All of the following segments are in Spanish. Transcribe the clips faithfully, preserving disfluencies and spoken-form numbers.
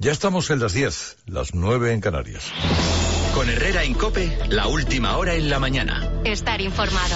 Ya estamos en las diez, las nueve en Canarias. Con Herrera en COPE, la última hora en la mañana. Estar informado.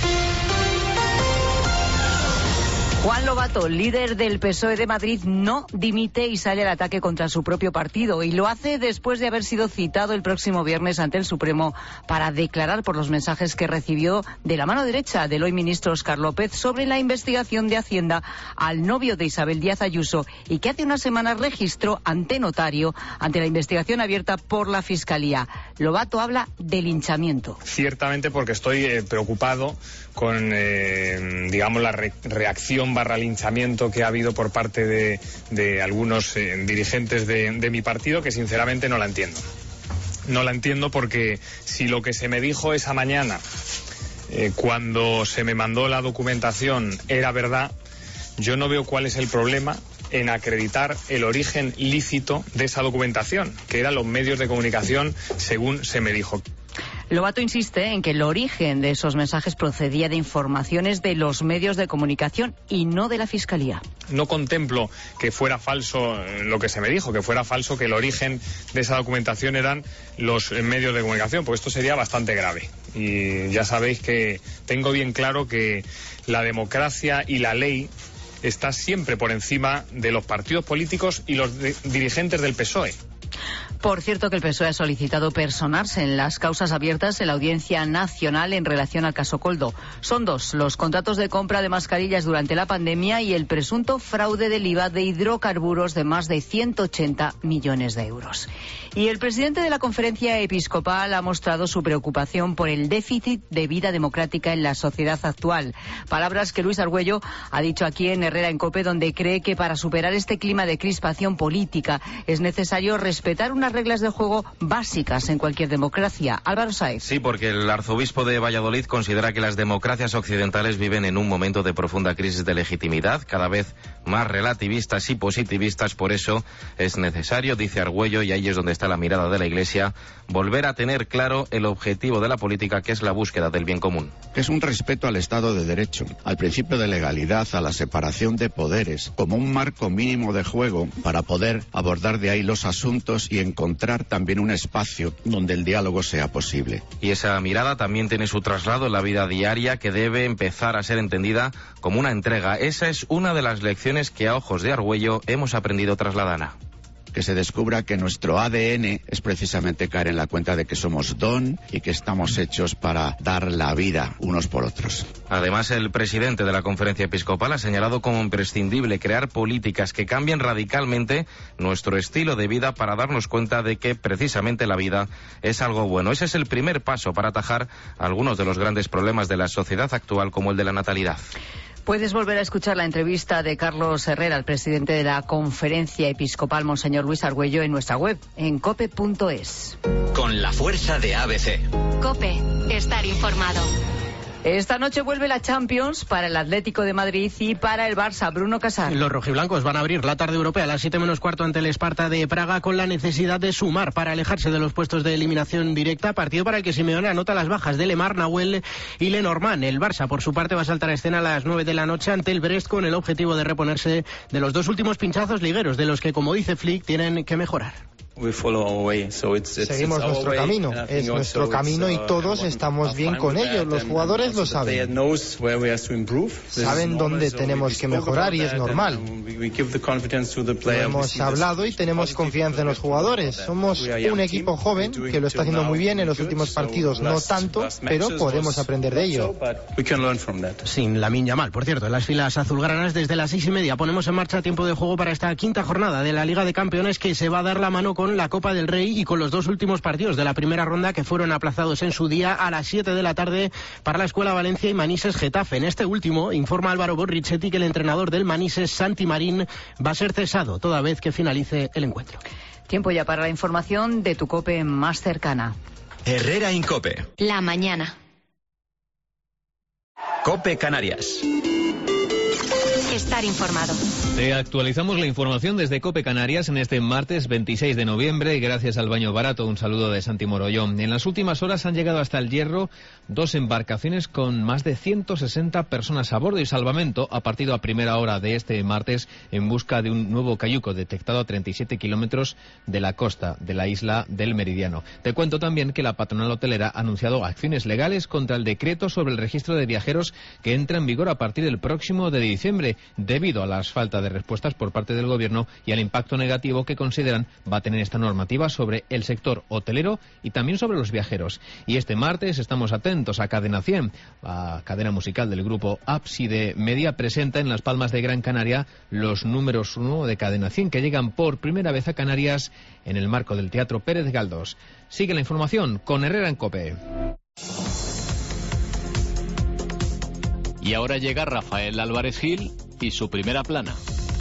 Juan Lobato, líder del P S O E de Madrid, no dimite y sale al ataque contra su propio partido. Y lo hace después de haber sido citado el próximo viernes ante el Supremo para declarar por los mensajes que recibió de la mano derecha del hoy ministro Óscar López sobre la investigación de Hacienda al novio de Isabel Díaz Ayuso y que hace unas semanas registró ante notario ante la investigación abierta por la Fiscalía. Lobato habla de linchamiento. Ciertamente porque estoy eh, preocupado con, eh, digamos, la re reacción barra linchamiento que ha habido por parte de, de algunos eh, dirigentes de, de mi partido, que sinceramente no la entiendo. No la entiendo porque si lo que se me dijo esa mañana, eh, cuando se me mandó la documentación, era verdad, yo no veo cuál es el problema en acreditar el origen lícito de esa documentación, que eran los medios de comunicación, según se me dijo. Lobato insiste en que el origen de esos mensajes procedía de informaciones de los medios de comunicación y no de la Fiscalía. No contemplo que fuera falso lo que se me dijo, que fuera falso que el origen de esa documentación eran los medios de comunicación, porque esto sería bastante grave. Y ya sabéis que tengo bien claro que la democracia y la ley está siempre por encima de los partidos políticos y los dirigentes del P S O E. Por cierto, que el P S O E ha solicitado personarse en las causas abiertas en la Audiencia Nacional en relación al caso Koldo. Son dos: los contratos de compra de mascarillas durante la pandemia y el presunto fraude del I V A de hidrocarburos de más de ciento ochenta millones de euros. Y el presidente de la Conferencia Episcopal ha mostrado su preocupación por el déficit de vida democrática en la sociedad actual. Palabras que Luis Argüello ha dicho aquí en Herrera en COPE, donde cree que para superar este clima de crispación política es necesario respetar unas reglas de juego básicas en cualquier democracia. Álvaro Sáez. Sí, porque el arzobispo de Valladolid considera que las democracias occidentales viven en un momento de profunda crisis de legitimidad, cada vez más relativistas y positivistas. Por eso es necesario, dice Argüello, y ahí es donde está la mirada de la Iglesia, volver a tener claro el objetivo de la política, que es la búsqueda del bien común. Es un respeto al Estado de Derecho, al principio de legalidad, a la separación de poderes, como un marco mínimo de juego para poder abordar de ahí los asuntos y encontrar también un espacio donde el diálogo sea posible. Y esa mirada también tiene su traslado en la vida diaria, que debe empezar a ser entendida como una entrega. Esa es una de las lecciones que a ojos de Argüello hemos aprendido tras la Dana. Que se descubra que nuestro A D N es precisamente caer en la cuenta de que somos don y que estamos hechos para dar la vida unos por otros. Además, el presidente de la Conferencia Episcopal ha señalado como imprescindible crear políticas que cambien radicalmente nuestro estilo de vida para darnos cuenta de que precisamente la vida es algo bueno. Ese es el primer paso para atajar algunos de los grandes problemas de la sociedad actual, como el de la natalidad. Puedes volver a escuchar la entrevista de Carlos Herrera, el presidente de la Conferencia Episcopal, Monseñor Luis Argüello, en nuestra web, en cope punto es. Con la fuerza de A B C. COPE, estar informado. Esta noche vuelve la Champions para el Atlético de Madrid y para el Barça. Bruno Casar. Los rojiblancos van a abrir la tarde europea a las siete menos cuarto ante el Esparta de Praga, con la necesidad de sumar para alejarse de los puestos de eliminación directa, partido para el que Simeone anota las bajas de Lemar, Nahuel y Lenormand. El Barça, por su parte, va a saltar a escena a las nueve de la noche ante el Brest, con el objetivo de reponerse de los dos últimos pinchazos ligueros, de los que, como dice Flick, tienen que mejorar. Seguimos nuestro camino, es nuestro camino y todos estamos bien con ello, los jugadores lo saben. Saben dónde tenemos que mejorar y es normal. Lo hemos hablado y tenemos confianza en los jugadores. Somos un equipo joven que lo está haciendo muy bien en los últimos partidos, no tanto, pero podemos aprender de ello. Sin Lamine Yamal, por cierto, en las filas azulgranas desde las seis y media ponemos en marcha tiempo de juego para esta quinta jornada de la Liga de Campeones, que se va a dar la mano con con la Copa del Rey y con los dos últimos partidos de la primera ronda, que fueron aplazados en su día a las siete de la tarde para la Escuela Valencia y Manises Getafe. En este último, informa Álvaro Borrichetti que el entrenador del Manises, Santi Marín, va a ser cesado toda vez que finalice el encuentro. Tiempo ya para la información de tu COPE más cercana. Herrera en COPE. La mañana. COPE Canarias. estar informado. Te actualizamos la información desde COPE Canarias en este martes veintiséis de noviembre, gracias al baño barato. Un saludo de Santi Morollón. En las últimas horas han llegado hasta el Hierro dos embarcaciones con más de ciento sesenta personas a bordo, y Salvamento ha partido a primera hora de este martes en busca de un nuevo cayuco detectado a treinta y siete kilómetros de la costa de la isla del Meridiano. Te cuento también que la patronal hotelera ha anunciado acciones legales contra el decreto sobre el registro de viajeros que entra en vigor a partir del próximo de diciembre, debido a las faltas de respuestas por parte del Gobierno y al impacto negativo que consideran va a tener esta normativa sobre el sector hotelero y también sobre los viajeros. Y este martes estamos atentos a Cadena cien. La cadena musical del grupo Ábside Media presenta en Las Palmas de Gran Canaria los números uno de Cadena cien, que llegan por primera vez a Canarias en el marco del Teatro Pérez Galdós. Sigue la información con Herrera en COPE. Y ahora llega Rafael Álvarez Gil y su primera plana.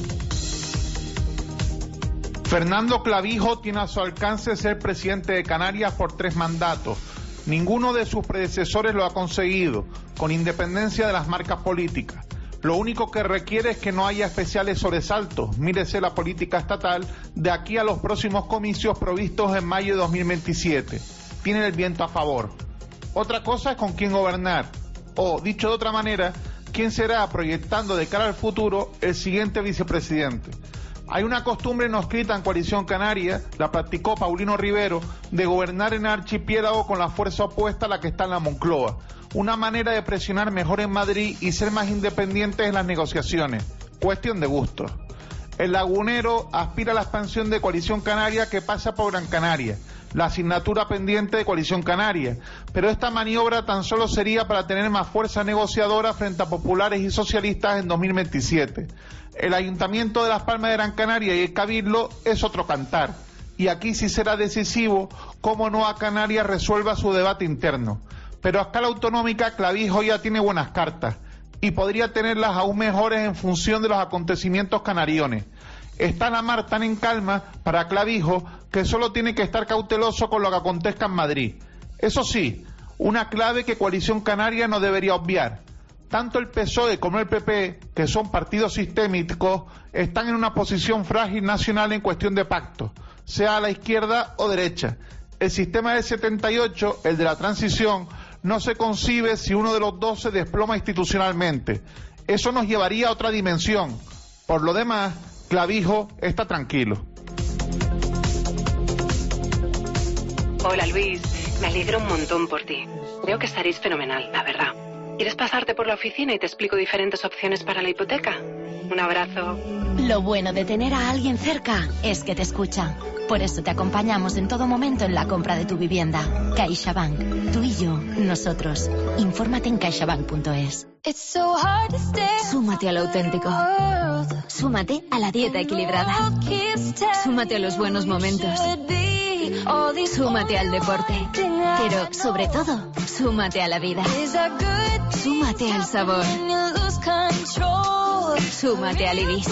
Fernando Clavijo tiene a su alcance ser presidente de Canarias por tres mandatos. Ninguno de sus predecesores lo ha conseguido, con independencia de las marcas políticas. Lo único que requiere es que no haya especiales sobresaltos. Mírese la política estatal de aquí a los próximos comicios provistos en mayo de dos mil veintisiete. Tienen el viento a favor. Otra cosa es con quién gobernar. O, dicho de otra manera, quién será, proyectando de cara al futuro, el siguiente vicepresidente. Hay una costumbre no escrita en Coalición Canaria, la practicó Paulino Rivero, de gobernar en el archipiélago con la fuerza opuesta a la que está en la Moncloa. Una manera de presionar mejor en Madrid y ser más independientes en las negociaciones. Cuestión de gusto. El Lagunero aspira a la expansión de Coalición Canaria que pasa por Gran Canaria, la asignatura pendiente de Coalición Canaria. Pero esta maniobra tan solo sería para tener más fuerza negociadora frente a populares y socialistas en dos mil veintisiete. El Ayuntamiento de Las Palmas de Gran Canaria y el Cabildo es otro cantar. Y aquí sí será decisivo cómo Nueva Canarias resuelva su debate interno. Pero a escala autonómica Clavijo ya tiene buenas cartas y podría tenerlas aún mejores en función de los acontecimientos canariones. Está la mar tan en calma para Clavijo que solo tiene que estar cauteloso con lo que acontezca en Madrid. Eso sí, una clave que Coalición Canaria no debería obviar. Tanto el P S O E como el P P, que son partidos sistémicos, están en una posición frágil nacional en cuestión de pacto, sea a la izquierda o derecha. El sistema del setenta y ocho, el de la transición, no se concibe si uno de los dos se desploma institucionalmente. Eso nos llevaría a otra dimensión. Por lo demás, Clavijo está tranquilo. Hola Luis, me alegro un montón por ti. Veo que estaréis fenomenal, la verdad. ¿Quieres pasarte por la oficina y te explico diferentes opciones para la hipoteca? Un abrazo. Lo bueno de tener a alguien cerca es que te escucha. Por eso te acompañamos en todo momento en la compra de tu vivienda. CaixaBank. Tú y yo, nosotros. Infórmate en caixabank punto es. Súmate al auténtico. Súmate a la dieta equilibrada. Súmate a los buenos momentos. Súmate al deporte. Pero, sobre todo, súmate a la vida. Súmate al sabor. Súmate al Ibis.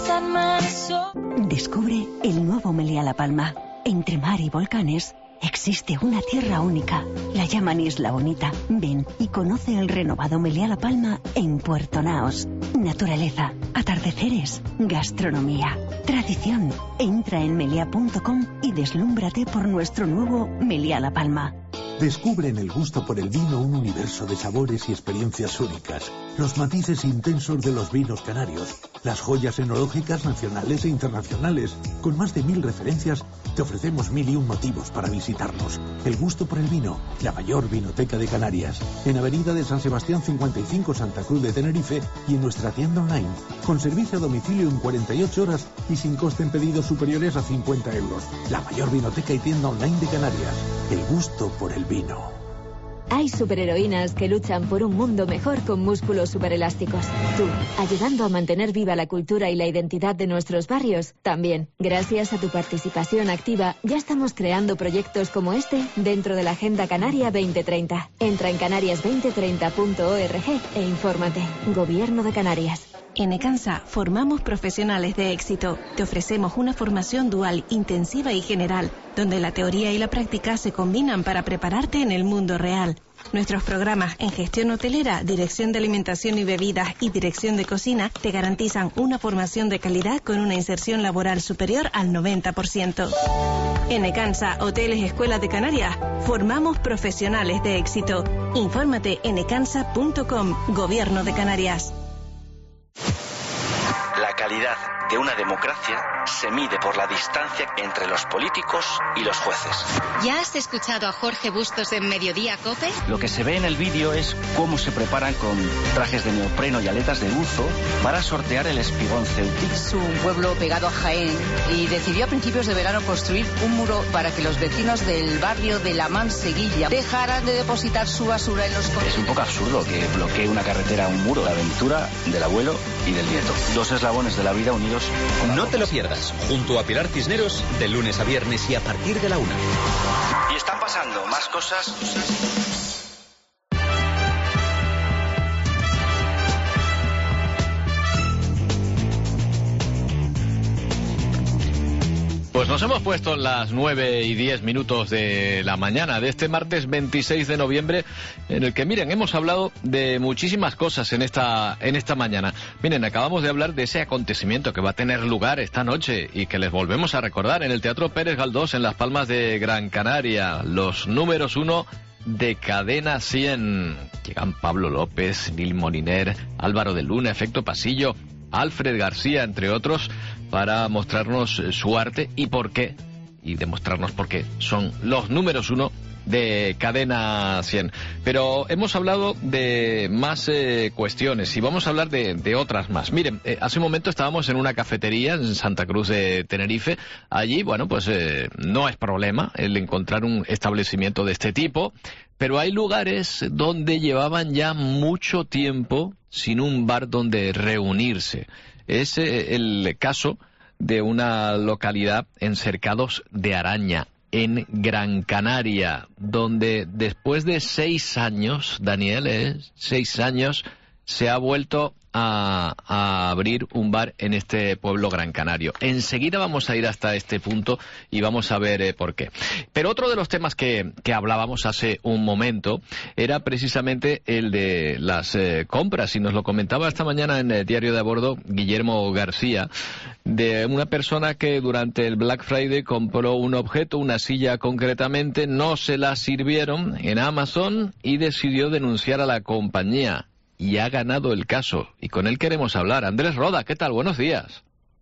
Descubre el nuevo Meliá La Palma. Entre mar y volcanes existe una tierra única. La llaman Isla Bonita. Ven y conoce el renovado Meliá La Palma en Puerto Naos. Naturaleza, atardeceres, gastronomía, tradición. Entra en meliá punto com y deslúmbrate por nuestro nuevo Meliá La Palma. Descubre en el gusto por el vino un universo de sabores y experiencias únicas, los matices intensos de los vinos canarios, las joyas enológicas nacionales e internacionales. Con más de mil referencias, te ofrecemos mil y un motivos para visitarnos. El gusto por el vino, la mayor vinoteca de Canarias, en Avenida de San Sebastián cincuenta y cinco, Santa Cruz de Tenerife, y en nuestra tienda online, con servicio a domicilio en cuarenta y ocho horas y sin coste en pedidos superiores a cincuenta euros. La mayor vinoteca y tienda online de Canarias. El gusto por el vino. Hay superheroínas que luchan por un mundo mejor con músculos superelásticos. Tú, ayudando a mantener viva la cultura y la identidad de nuestros barrios, también. Gracias a tu participación activa, ya estamos creando proyectos como este dentro de la Agenda Canaria veinte treinta. Entra en canarias veinte treinta punto org e infórmate. Gobierno de Canarias. En Ecansa formamos profesionales de éxito. Te ofrecemos una formación dual, intensiva y general, donde la teoría y la práctica se combinan para prepararte en el mundo real. Nuestros programas en gestión hotelera, dirección de alimentación y bebidas y dirección de cocina te garantizan una formación de calidad con una inserción laboral superior al noventa por ciento. En Ecansa, Hoteles Escuela de Canarias, formamos profesionales de éxito. Infórmate en ecansa punto com, Gobierno de Canarias. La calidad de una democracia se mide por la distancia entre los políticos y los jueces. ¿Ya has escuchado a Jorge Bustos en Mediodía COPE? Lo que se ve en el vídeo es cómo se preparan con trajes de neopreno y aletas de buzo para sortear el espigón Ceutic. Es un pueblo pegado a Jaén y decidió a principios de verano construir un muro para que los vecinos del barrio de La Manseguilla dejaran de depositar su basura en los contenedores. Es un poco absurdo que bloquee una carretera un muro. La aventura del abuelo y del nieto. Dos eslabones de la vida unidos. No te lo pierdas, junto a Pilar Cisneros, de lunes a viernes y a partir de la una. Y están pasando más cosas. Pues nos hemos puesto en las nueve y diez minutos de la mañana de este martes veintiséis de noviembre, en el que, miren, hemos hablado de muchísimas cosas en esta en esta mañana. Miren, acabamos de hablar de ese acontecimiento que va a tener lugar esta noche y que les volvemos a recordar en el Teatro Pérez Galdós en Las Palmas de Gran Canaria. Los números uno de Cadena cien. Llegan Pablo López, Nil Moliner, Álvaro de Luna, Efecto Pasillo, Alfred García, entre otros, para mostrarnos su arte y por qué, y demostrarnos por qué son los números uno de Cadena cien. Pero hemos hablado de más eh, cuestiones y vamos a hablar de, de otras más. Miren, eh, hace un momento estábamos en una cafetería en Santa Cruz de Tenerife. Allí, bueno, pues eh, no es problema el encontrar un establecimiento de este tipo, pero hay lugares donde llevaban ya mucho tiempo sin un bar donde reunirse. Es eh, el caso de una localidad en Cercados de Araña, en Gran Canaria, donde después de seis años, Daniel, ¿eh? seis años, se ha vuelto a, a abrir un bar en este pueblo gran canario. Enseguida vamos a ir hasta este punto y vamos a ver eh, por qué. Pero otro de los temas que, que hablábamos hace un momento era precisamente el de las eh, compras, y nos lo comentaba esta mañana en el diario de a bordo Guillermo García, de una persona que durante el Black Friday compró un objeto, una silla concretamente, no se la sirvieron en Amazon y decidió denunciar a la compañía. Y ha ganado el caso. Y con él queremos hablar. Andrés Roda, ¿qué tal? Buenos días.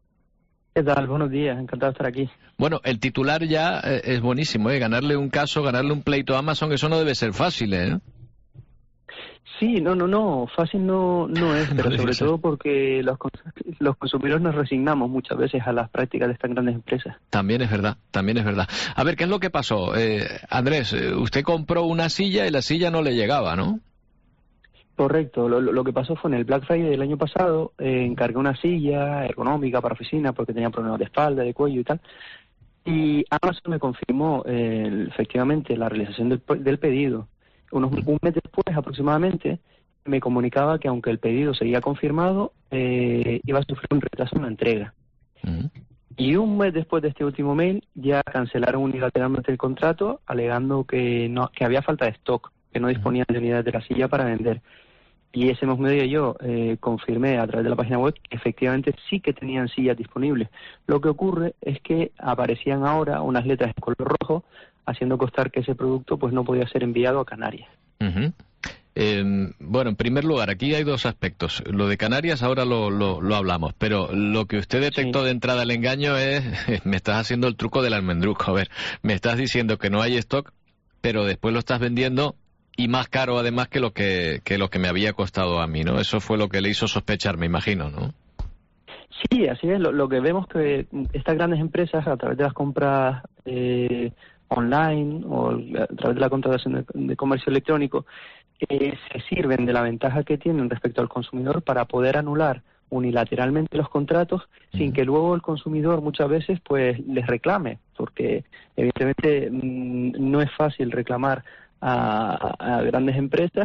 ¿Qué tal? Buenos días. Encantado de estar aquí. Bueno, el titular ya eh, es buenísimo, ¿eh? Ganarle un caso, ganarle un pleito a Amazon, eso no debe ser fácil, ¿eh? Sí, no, no, no. Fácil no, no es, pero no sobre todo porque los, los consumidores nos resignamos muchas veces a las prácticas de estas grandes empresas. También es verdad, también es verdad. A ver, ¿qué es lo que pasó? Eh, Andrés, usted compró una silla y la silla no le llegaba, ¿no? Correcto, lo, lo que pasó fue en el Black Friday del año pasado, eh, encargué una silla ergonómica para oficina porque tenía problemas de espalda, de cuello y tal, y Amazon me confirmó eh, efectivamente la realización del, del pedido. Unos, un mes después aproximadamente me comunicaba que aunque el pedido seguía confirmado, eh, iba a sufrir un retraso en la entrega. Uh-huh. Y un mes después de este último mail ya cancelaron unilateralmente el contrato alegando que, no, que había falta de stock, que no disponían de unidades de la silla para vender. Y ese mismo día yo eh, confirmé a través de la página web que efectivamente sí que tenían sillas disponibles. Lo que ocurre es que aparecían ahora unas letras en color rojo haciendo constar que ese producto pues no podía ser enviado a Canarias. Uh-huh. Eh, bueno, en primer lugar, aquí hay dos aspectos. Lo de Canarias ahora lo, lo, lo hablamos, pero lo que usted detectó sí. de entrada el engaño es, me estás haciendo el truco del almendruco. A ver, me estás diciendo que no hay stock, pero después lo estás vendiendo y más caro además que lo que, que lo que me había costado a mí, ¿no? Eso fue lo que le hizo sospechar, me imagino, ¿no? Sí, así es. Lo, lo que vemos que estas grandes empresas, a través de las compras eh, online o a través de la contratación de, de comercio electrónico, eh, se sirven de la ventaja que tienen respecto al consumidor para poder anular unilateralmente los contratos uh-huh. sin que luego el consumidor muchas veces pues les reclame, porque evidentemente mmm, no es fácil reclamar A, a grandes empresas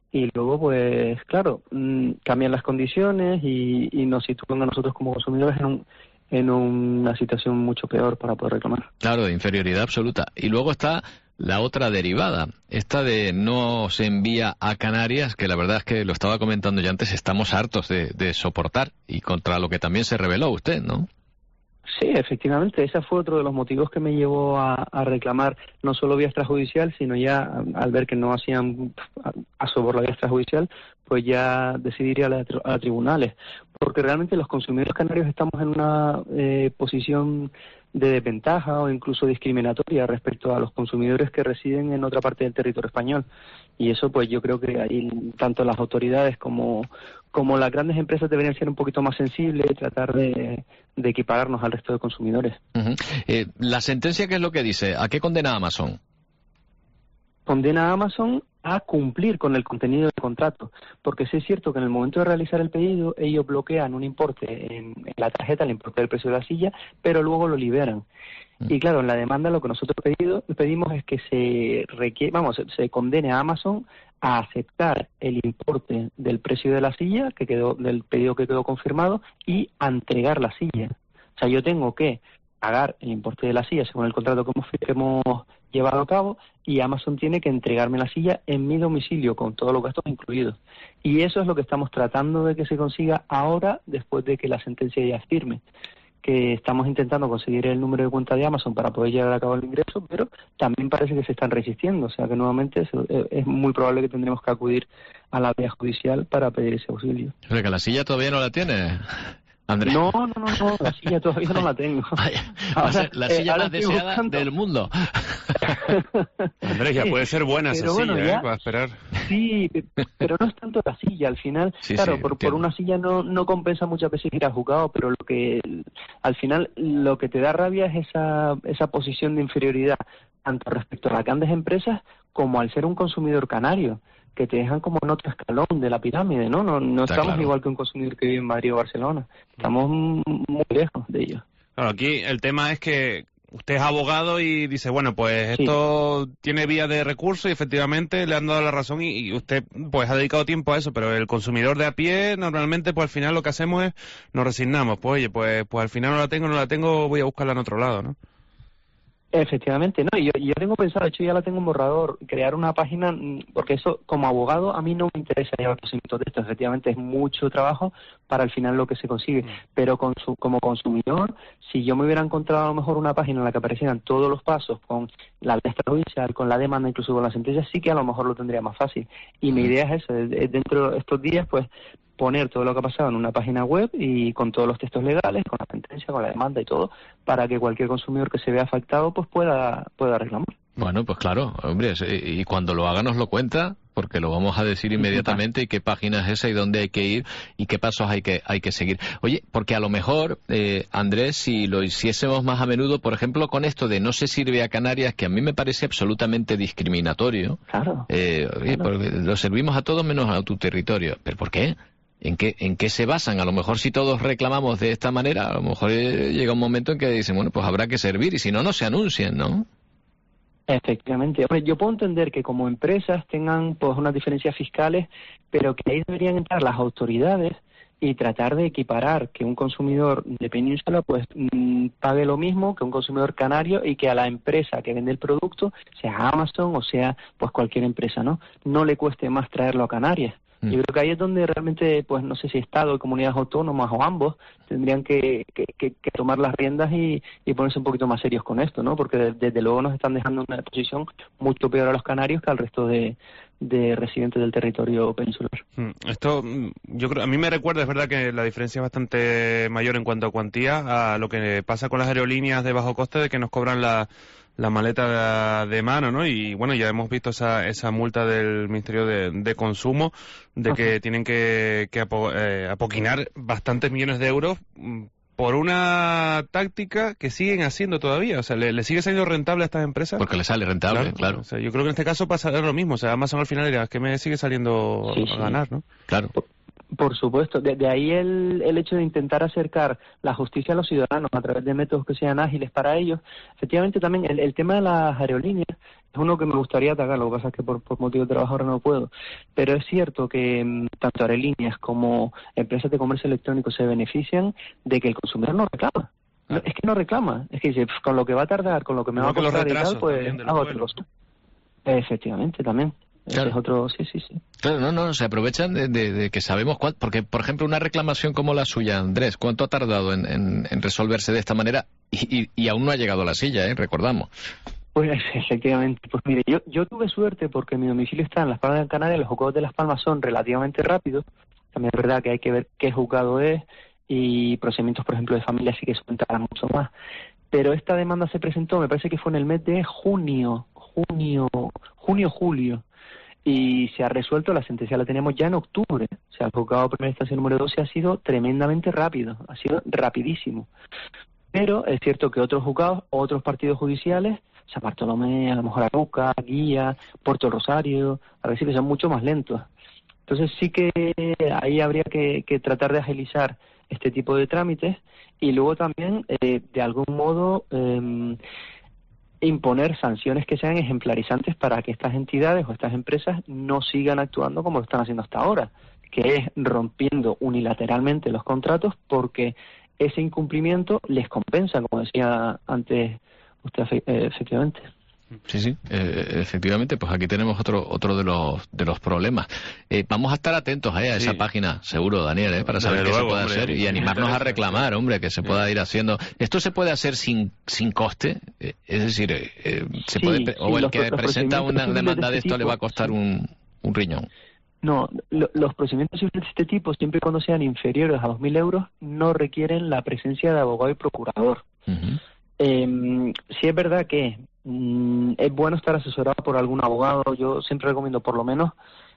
y luego, pues claro, mmm, cambian las condiciones y, y nos sitúan a nosotros como consumidores en un en una situación mucho peor para poder reclamar. Claro, de inferioridad absoluta. Y luego está la otra derivada, esta de no se envía a Canarias, que la verdad es que lo estaba comentando ya antes, estamos hartos de, de soportar, y contra lo que también se rebeló usted, ¿no? Sí, efectivamente, ese fue otro de los motivos que me llevó a, a reclamar, no solo vía extrajudicial, sino ya al ver que no hacían paso por la vía extrajudicial, pues ya decidí ir a, la, a los tribunales, porque realmente los consumidores canarios estamos en una eh, posición de desventaja o incluso discriminatoria respecto a los consumidores que residen en otra parte del territorio español. Y eso, pues yo creo que ahí tanto las autoridades como, como las grandes empresas deberían ser un poquito más sensibles y tratar de, de equipararnos al resto de consumidores. Uh-huh. Eh, ¿La sentencia qué es lo que dice? ¿A qué condena a Amazon? Condena a Amazon a cumplir con el contenido del contrato, porque sí es cierto que en el momento de realizar el pedido ellos bloquean un importe en, en la tarjeta, el importe del precio de la silla, pero luego lo liberan. Mm. Y claro, en la demanda lo que nosotros pedido, pedimos es que se requiere, vamos, se, se condene a Amazon a aceptar el importe del precio de la silla, que quedó del pedido que quedó confirmado, y a entregar la silla. O sea, yo tengo que pagar el importe de la silla según el contrato que hemos, que hemos llevado a cabo, y Amazon tiene que entregarme la silla en mi domicilio con todos los gastos incluidos. Y eso es lo que estamos tratando de que se consiga ahora, después de que la sentencia ya firme, que estamos intentando conseguir el número de cuenta de Amazon para poder llevar a cabo el ingreso, pero también parece que se están resistiendo, o sea que nuevamente es, es muy probable que tendremos que acudir a la vía judicial para pedir ese auxilio. Pero que la silla todavía no la tiene, Andrés. No, no, no, no, la silla todavía no la tengo. Vaya, ahora, la silla eh, más deseada buscando. del mundo. Andrés, ya puede ser buena esa bueno, silla, ya, ¿eh? Para esperar. Sí, pero no es tanto la silla. Al final, sí, claro, sí, por, por una silla no, no compensa muchas veces ir a juzgado, pero lo que al final lo que te da rabia es esa, esa posición de inferioridad, tanto respecto a las grandes empresas como al ser un consumidor canario, que te dejan como en otro escalón de la pirámide, ¿no? No, no estamos claro. igual que un consumidor que vive en Madrid o Barcelona. Estamos muy lejos de ellos. Claro, aquí el tema es que usted es abogado y dice, bueno, pues esto sí. tiene vía de recurso y efectivamente le han dado la razón y, y usted pues ha dedicado tiempo a eso, pero el consumidor de a pie normalmente pues al final lo que hacemos es nos resignamos. Pues oye, pues, pues al final no la tengo, no la tengo, voy a buscarla en otro lado, ¿no? Efectivamente, no, yo, yo tengo pensado, de hecho ya la tengo en borrador, crear una página, porque eso como abogado a mí no me interesa llevar procedimientos de esto, efectivamente es mucho trabajo para al final lo que se consigue, pero con su, como consumidor, si yo me hubiera encontrado a lo mejor una página en la que aparecieran todos los pasos con la ley extrajudicial, con la demanda, incluso con la sentencia, sí que a lo mejor lo tendría más fácil, y mi idea es eso, es dentro de estos días pues poner todo lo que ha pasado en una página web y con todos los textos legales, con la sentencia, con la demanda y todo, para que cualquier consumidor que se vea afectado pues pueda pueda reclamar. Bueno, pues claro, hombre, y cuando lo haga nos lo cuenta, porque lo vamos a decir inmediatamente, y qué página es esa y dónde hay que ir y qué pasos hay que hay que seguir. Oye, porque a lo mejor, eh, Andrés, si lo hiciésemos más a menudo, por ejemplo, con esto de no se sirve a Canarias, que a mí me parece absolutamente discriminatorio, claro, eh, oye, claro. Porque lo servimos a todos menos a tu territorio. ¿Pero por qué? ¿En qué, ¿En qué se basan? A lo mejor si todos reclamamos de esta manera, a lo mejor eh, llega un momento en que dicen, bueno, pues habrá que servir, y si no, no se anuncian, ¿no? Efectivamente. Hombre, yo puedo entender que como empresas tengan pues unas diferencias fiscales, pero que ahí deberían entrar las autoridades y tratar de equiparar que un consumidor de Península pues mmm, pague lo mismo que un consumidor canario, y que a la empresa que vende el producto, sea Amazon o sea pues cualquier empresa, ¿no? No le cueste más traerlo a Canarias. Yo creo que ahí es donde realmente, pues no sé si Estado y comunidades autónomas o ambos tendrían que, que, que, que tomar las riendas y, y ponerse un poquito más serios con esto, ¿no? Porque de, desde luego nos están dejando una posición mucho peor a los canarios que al resto de, de residentes del territorio peninsular. Esto, yo creo, a mí me recuerda, es verdad que la diferencia es bastante mayor en cuanto a cuantía a lo que pasa con las aerolíneas de bajo coste, de que nos cobran la la maleta de, de mano, ¿no? Y bueno, ya hemos visto esa esa multa del Ministerio de, de Consumo, de que Ajá. tienen que, que apo, eh, apoquinar bastantes millones de euros por una táctica que siguen haciendo todavía. O sea, le, le sigue saliendo rentable a estas empresas. Porque le sale rentable, claro. claro. O sea, yo creo que en este caso pasa lo mismo. O sea, Amazon al final dirá, es que me sigue saliendo sí, a sí. ganar, ¿no? Claro. Por supuesto, de, de ahí el, el hecho de intentar acercar la justicia a los ciudadanos a través de métodos que sean ágiles para ellos. Efectivamente, también el, el tema de las aerolíneas es uno que me gustaría atacar, lo que pasa es que por, por motivo de trabajo ahora no puedo. Pero es cierto que m, tanto aerolíneas como empresas de comercio electrónico se benefician de que el consumidor no reclama. No, es que no reclama, es que dice, con lo que va a tardar, con lo que me va a costar y tal, pues hago otra cosa. Efectivamente, también. Claro. Es otro, sí, sí, sí. Claro, no, no, se aprovechan de, de, de que sabemos cuánto, porque, por ejemplo, una reclamación como la suya, Andrés, ¿cuánto ha tardado en, en, en resolverse de esta manera? Y, y, y aún no ha llegado a la silla, ¿eh? Recordamos. Pues efectivamente, pues mire, yo, yo tuve suerte porque mi domicilio está en Las Palmas de Canarias, los juzgados de Las Palmas son relativamente rápidos, también es verdad que hay que ver qué juzgado es, y procedimientos, por ejemplo, de familia sí que suelen tardar mucho más. Pero esta demanda se presentó, me parece que fue en el mes de junio, junio, junio, julio, y se ha resuelto, la sentencia la teníamos ya en octubre. O sea, el juzgado de primera instancia número doce ha sido tremendamente rápido, ha sido rapidísimo. Pero es cierto que otros juzgados, otros partidos judiciales, San Bartolomé, a lo mejor Aruca, Guía, Puerto Rosario, a veces que son mucho más lentos. Entonces sí que ahí habría que, que tratar de agilizar este tipo de trámites y luego también, eh, de algún modo, eh, imponer sanciones que sean ejemplarizantes para que estas entidades o estas empresas no sigan actuando como lo están haciendo hasta ahora, que es rompiendo unilateralmente los contratos porque ese incumplimiento les compensa, como decía antes usted, eh, efectivamente. Sí, sí, eh, efectivamente, pues aquí tenemos otro otro de los de los problemas. Eh, vamos a estar atentos eh, a esa sí. página, seguro, Daniel, eh, para saber qué se puede hacer y animarnos a reclamar, hombre, que se pueda ir haciendo. ¿Esto se puede hacer sin sin coste? Eh, es decir, eh, se sí, puede sí, o el los, que los presenta una demanda de esto tipo, le va a costar sí. un, un riñón. No, lo, los procedimientos de este tipo, siempre y cuando sean inferiores a dos mil euros, no requieren la presencia de abogado y procurador. Uh-huh. Eh, sí es verdad que mm, es bueno estar asesorado por algún abogado. Yo siempre recomiendo por lo menos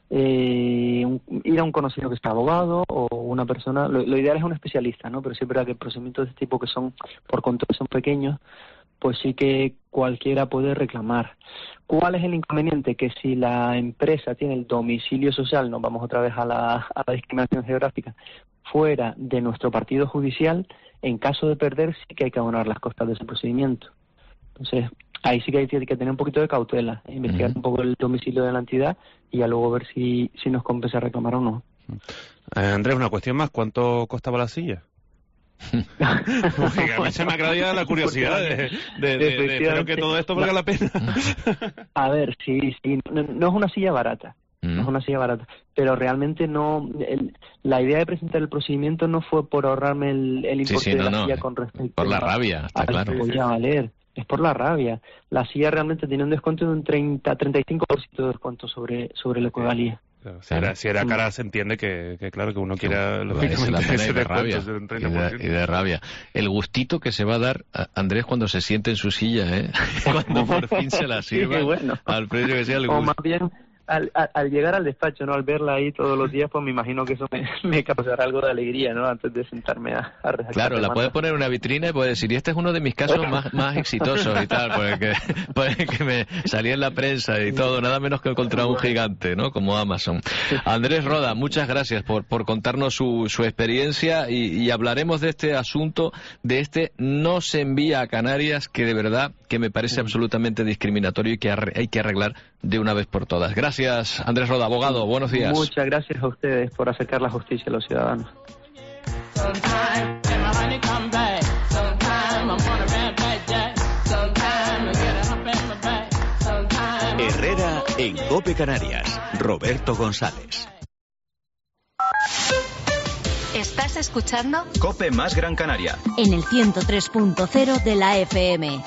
eh, un, ir a un conocido que está abogado o una persona. Lo, lo ideal es un especialista, ¿no? Pero sí es verdad que procedimientos de este tipo que son por control son pequeños, pues sí que cualquiera puede reclamar. ¿Cuál es el inconveniente? Que si la empresa tiene el domicilio social, nos vamos otra vez a la, a la discriminación geográfica, fuera de nuestro partido judicial, en caso de perder sí que hay que abonar las costas de ese procedimiento. Entonces, ahí sí que hay que tener un poquito de cautela, investigar uh-huh. un poco el domicilio de la entidad y ya luego ver si, si nos compensa reclamar o no. Eh, Andrés, una cuestión más, ¿cuánto costaba la silla? Porque a mí se me ha creado la curiosidad de, de, de, de espero que todo esto valga la pena. A ver, sí, sí, no, no es una silla barata. No es una silla barata, pero realmente no. El, la idea de presentar el procedimiento no fue por ahorrarme el, el importe sí, sí, no, de la no, silla con respecto por la rabia, está a claro. Que podía valer. Es por la rabia. La silla realmente tenía un descuento de un treinta, treinta y cinco por ciento de descuento sobre sobre lo que valía. Claro, si, era, si era cara, se entiende que, que claro, que uno quiera lógicamente ese de rabia, y, de, y de rabia. El gustito que se va a dar a Andrés cuando se siente en su silla, ¿eh? Cuando por fin se la sirva, sí, bueno. Al precio que sea el gusto. O más bien, Al, al, al llegar al despacho, no, al verla ahí todos los días, pues me imagino que eso me, me causará algo de alegría, ¿no? Antes de sentarme a, a redactar. Claro, la puedes poner en una vitrina y puedes decir, y este es uno de mis casos más, más exitosos y tal, porque, porque que me salía en la prensa y todo, nada menos que contra un gigante, ¿no? Como Amazon. Andrés Roda, muchas gracias por, por contarnos su, su experiencia y, y hablaremos de este asunto, de este no se envía a Canarias, que de verdad que me parece absolutamente discriminatorio y que hay que arreglar de una vez por todas. Gracias, Andrés Roda, abogado. Buenos días. Muchas gracias a ustedes por acercar la justicia a los ciudadanos. Herrera en COPE Canarias. Roberto González. ¿Estás escuchando? COPE más Gran Canaria. En el ciento tres punto cero de la F M.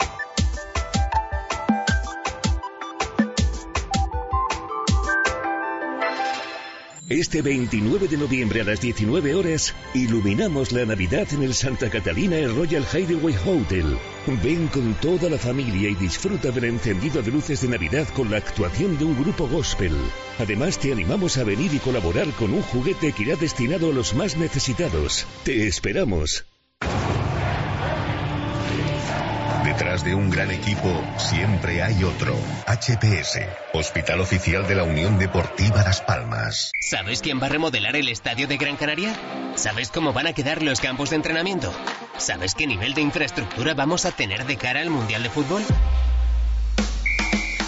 Este veintinueve de noviembre a las diecinueve horas, iluminamos la Navidad en el Santa Catalina Royal Hideaway Hotel. Ven con toda la familia y disfruta del encendido de luces de Navidad con la actuación de un grupo gospel. Además, te animamos a venir y colaborar con un juguete que irá destinado a los más necesitados. ¡Te esperamos! Detrás de un gran equipo siempre hay otro. H P S, Hospital Oficial de la Unión Deportiva Las Palmas. ¿Sabes quién va a remodelar el estadio de Gran Canaria? ¿Sabes cómo van a quedar los campos de entrenamiento? ¿Sabes qué nivel de infraestructura vamos a tener de cara al Mundial de Fútbol?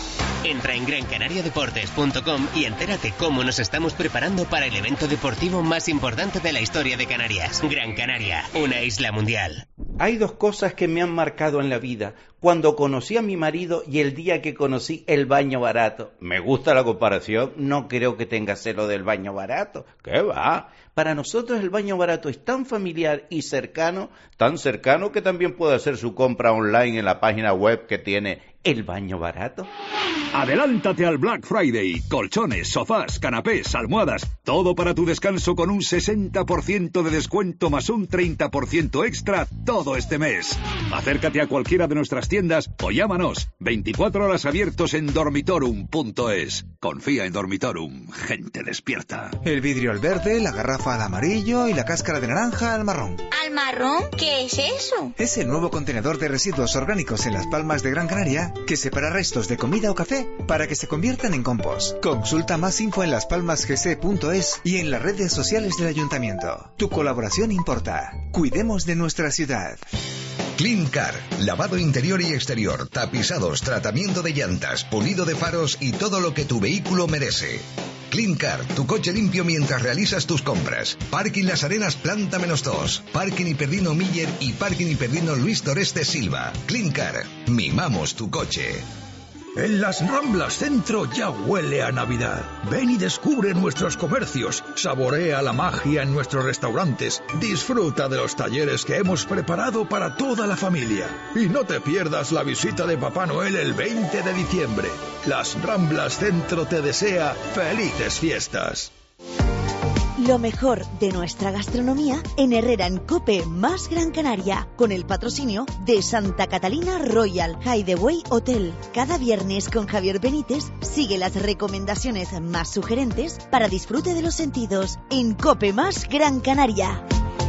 Entra en gran canaria deportes punto com y entérate cómo nos estamos preparando para el evento deportivo más importante de la historia de Canarias. Gran Canaria, una isla mundial. Hay dos cosas que me han marcado en la vida. Cuando conocí a mi marido y el día que conocí el baño barato. Me gusta la comparación, no creo que tenga celo del baño barato. ¿Qué va? Para nosotros el baño barato es tan familiar y cercano, tan cercano que también puede hacer su compra online en la página web que tiene El Baño Barato. Adelántate al Black Friday. Colchones, sofás, canapés, almohadas, todo para tu descanso con un sesenta por ciento de descuento más un treinta por ciento extra todo este mes. Acércate a cualquiera de nuestras tiendas o llámanos. veinticuatro horas abiertos en dormitorum punto es. Confía en Dormitorum, gente despierta. El vidrio al verde, la garrafa al amarillo y la cáscara de naranja al marrón. ¿Al marrón? ¿Qué es eso? Es el nuevo contenedor de residuos orgánicos en Las Palmas de Gran Canaria que separa restos de comida o café para que se conviertan en compost. Consulta más info en las palmas g c punto es y en las redes sociales del ayuntamiento. Tu colaboración importa. Cuidemos de nuestra ciudad. Cleancar, lavado interior y exterior, tapizados, tratamiento de llantas, pulido de faros y todo lo que tu vehículo merece. Cleancar, tu coche limpio mientras realizas tus compras. Parking Las Arenas, planta menos dos. Parking Hiperdino Miller y Parking Hiperdino Luis Toreste Silva. Cleancar, mimamos tu coche. En las Ramblas Centro ya huele a Navidad. Ven y descubre nuestros comercios, saborea la magia en nuestros restaurantes, disfruta de los talleres que hemos preparado para toda la familia. Y no te pierdas la visita de Papá Noel el veinte de diciembre. Las Ramblas Centro te desea felices fiestas. Lo mejor de nuestra gastronomía en Herrera en Cope más Gran Canaria, con el patrocinio de Santa Catalina Royal Hideaway Hotel. Cada viernes con Javier Benítez sigue las recomendaciones más sugerentes para disfrute de los sentidos en Cope más Gran Canaria.